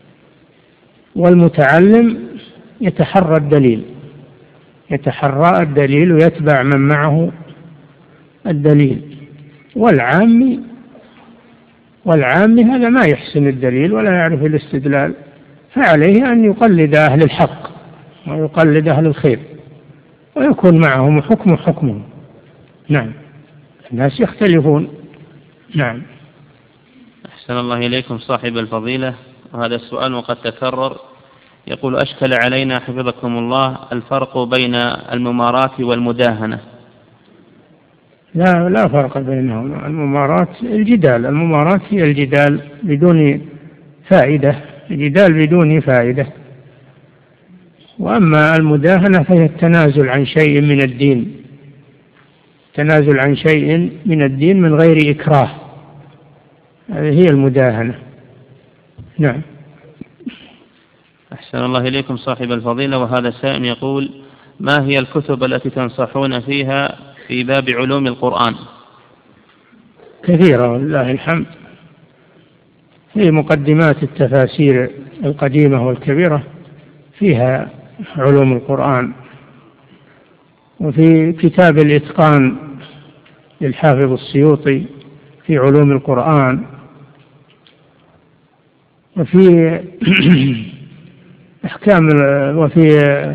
والمتعلم يتحرى الدليل يتحرى الدليل ويتبع من معه الدليل. والعام والعام هذا ما يحسن الدليل ولا يعرف الاستدلال، فعليه أن يقلد أهل الحق ويقلد أهل الخير ويكون معهم حكم حكمهم. نعم. الناس يختلفون. نعم. أحسن الله إليكم صاحب الفضيلة. وهذا السؤال وقد تكرر، يقول: أشكل علينا حفظكم الله الفرق بين المماراة والمداهنة. لا لا فرق بينهم. المماراة الجدال، المماراة هي الجدال بدون فائدة، الجدال بدون فائدة. وأما المداهنة فهي التنازل عن شيء من الدين، التنازل عن شيء من الدين من غير إكراه، هذه هي المداهنة. نعم. أحسن الله إليكم صاحب الفضيلة. وهذا سائل يقول: ما هي الكتب التي تنصحون فيها في باب علوم القرآن؟ كثيرة والله الحمد، في مقدمات التفاسير القديمة والكبيرة فيها علوم القرآن، وفي كتاب الإتقان للحافظ السيوطي في علوم القرآن، وفي أحكام، وفي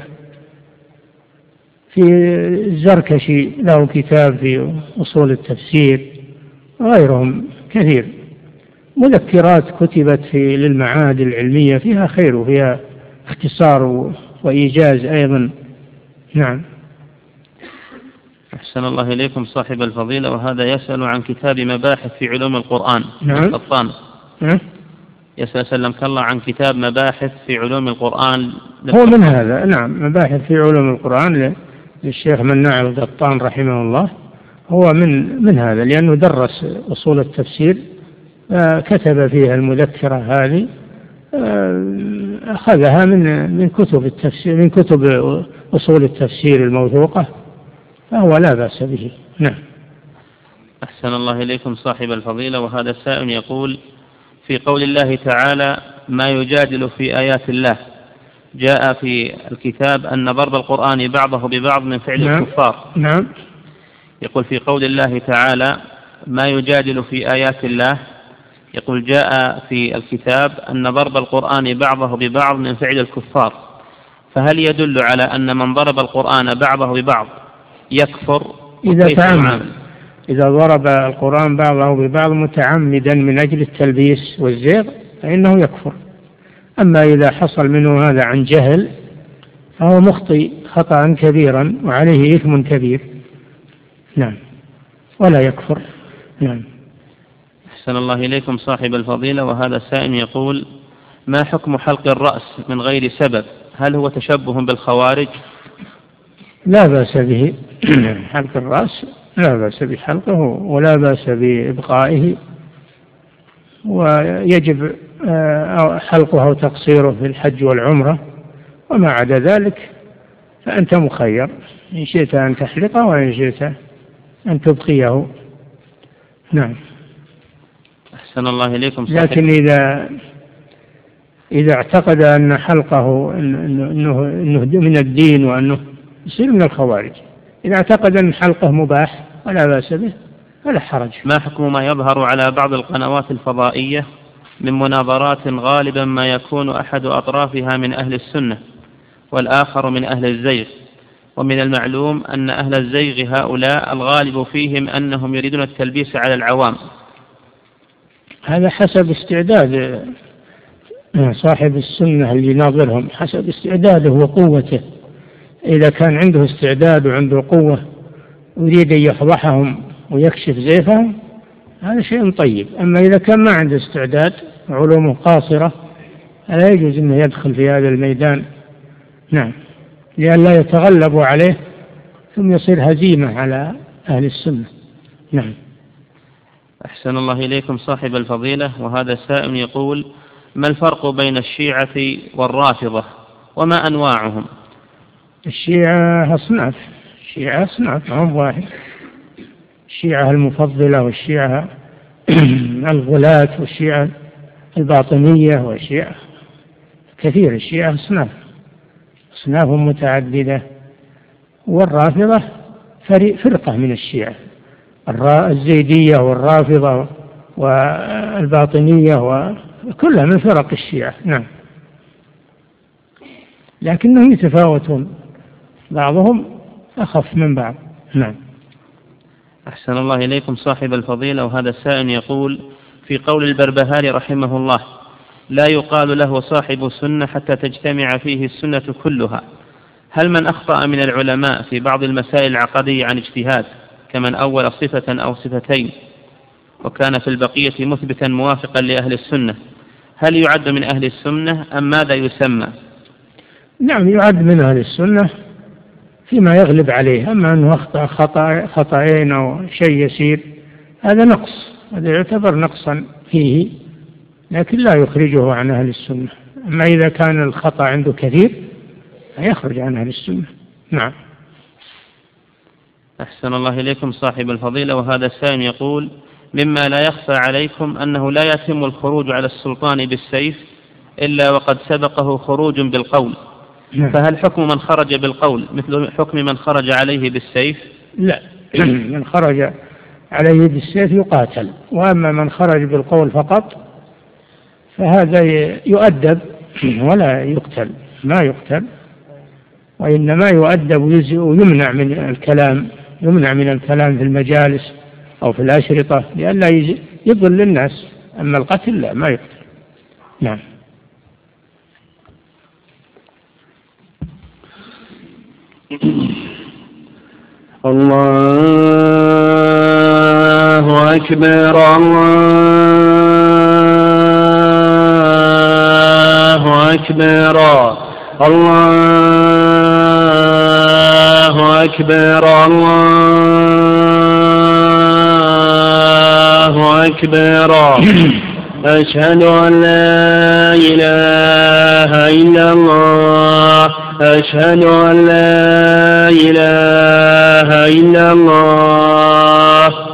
في الزركشي له كتاب في أصول التفسير، وغيرهم كثير. مذكرات كتبت في للمعاهد العلمية فيها خير وفيها اختصار وإيجاز أيضا. نعم. أحسن الله إليكم صاحب الفضيلة. وهذا يسأل عن كتاب مباحث في علوم القرآن. نعم. القطان. نعم. يسأل سلمك الله عن كتاب مباحث في علوم القرآن. هو من هذا. نعم. مباحث في علوم القرآن للشيخ مناع القطان رحمه الله، هو من من هذا، لأنه درس أصول التفسير، كتب فيها المذكرة هذه، أخذها من من كتب التفسير، من كتب أصول التفسير الموثوقة، فهو لا بأس به. نعم. أحسن الله إليكم صاحب الفضيلة، وهذا السائل يقول: في قول الله تعالى ما يجادل في آيات الله، جاء في الكتاب أن ضرب القرآن بعضه ببعض من فعل نعم. الكفار. نعم. يقول في قول الله تعالى ما يجادل في آيات الله، يقول جاء في الكتاب أن ضرب القرآن بعضه ببعض من فعل الكفار، فهل يدل على أن من ضرب القرآن بعضه ببعض يكفر؟ إذا تعمد، إذا ضرب القرآن بعضه ببعض متعمدا من أجل التلبيس والزيغ فإنه يكفر. أما إذا حصل منه هذا عن جهل فهو مخطئ خطأ كبيرا وعليه إثم كبير. نعم، ولا يكفر. نعم. أحسن الله إليكم صاحب الفضيلة، وهذا السائل يقول: ما حكم حلق الرأس من غير سبب؟ هل هو تشبه بالخوارج؟ لا بأس به. حلق الرأس لا بأس بحلقه ولا بأس بإبقائه، ويجب حلقه أو تقصيره في الحج والعمرة، وما عدا ذلك فأنت مخير، إن شئت أن تحلقه وإن شئت أن تبقيه. نعم. أحسن الله إليكم صحيح. لكن إذا إذا اعتقد أن حلقه إنه, إنه من الدين وأنه يصير من الخوارج. إذا اعتقد أن حلقه مباح ولا بأس به فلا حرج. ما حكم ما يظهر على بعض القنوات الفضائية من مناظرات غالبا ما يكون أحد أطرافها من أهل السنة والآخر من أهل الزيغ، ومن المعلوم أن أهل الزيغ هؤلاء الغالب فيهم أنهم يريدون التلبيس على العوام؟ هذا حسب استعداد صاحب السنة اللي يناظرهم، حسب استعداده وقوته. إذا كان عنده استعداد وعنده قوة ويريد أن يفضحهم ويكشف زيفهم هذا شيء طيب. أما إذا كان ما عنده استعداد وعلومه قاصرة لا يجوز أنه يدخل في هذا الميدان. نعم، لأن لا يتغلبوا عليه ثم يصير هزيمة على أهل السنة. نعم. أحسن الله إليكم صاحب الفضيلة، وهذا سائل يقول: ما الفرق بين الشيعة والرافضة وما أنواعهم؟ الشيعة أصناف، الشيعة أصناف هم واحد، الشيعة المفضلة والشيعة الغلاة والشيعة الباطنية والشيعة كثير. الشيعة أصناف أصناف متعددة، والرافضة فرقة من الشيعة، الزيدية والرافضة والباطنية وكلها من فرق الشيعة. نعم، لكنهم يتفاوتون، بعضهم أخف من بعض. نعم. أحسن الله إليكم صاحب الفضيلة، وهذا السائل يقول: في قول البربهاري رحمه الله لا يقال له صاحب سنة حتى تجتمع فيه السنة كلها، هل من أخطأ من العلماء في بعض المسائل العقدية عن اجتهاد كمن أول صفة أو صفتين وكان في البقية مثبتا موافقا لأهل السنة، هل يعد من أهل السنة أم ماذا يسمى؟ نعم، يعد من أهل السنة فيما يغلب عليه. أما أنه أخطأ خطأ خطأين أو شيء يسير هذا نقص، هذا يعتبر نقصا فيه، لكن لا يخرجه عن أهل السنة. أما إذا كان الخطأ عنده كثير يخرج عن أهل السنة. نعم. أحسن الله إليكم صاحب الفضيلة، وهذا السائل يقول: مما لا يخفى عليكم أنه لا يتم الخروج على السلطان بالسيف إلا وقد سبقه خروج بالقول، فهل حكم من خرج بالقول مثل حكم من خرج عليه بالسيف؟ لا، من خرج عليه بالسيف يقاتل، وأما من خرج بالقول فقط فهذا يؤدب ولا يقتل، ما يقتل، وإنما يؤدب ويمنع من الكلام، يمنع من الكلام في المجالس أو في الأشرطة لئلا يضل الناس. أما القتل لا، ما يقتل. نعم. الله أكبر الله أكبر الله أكبر الله أكبر أشهد أن لا إله إلا الله أشهد أن لا إله إلا الله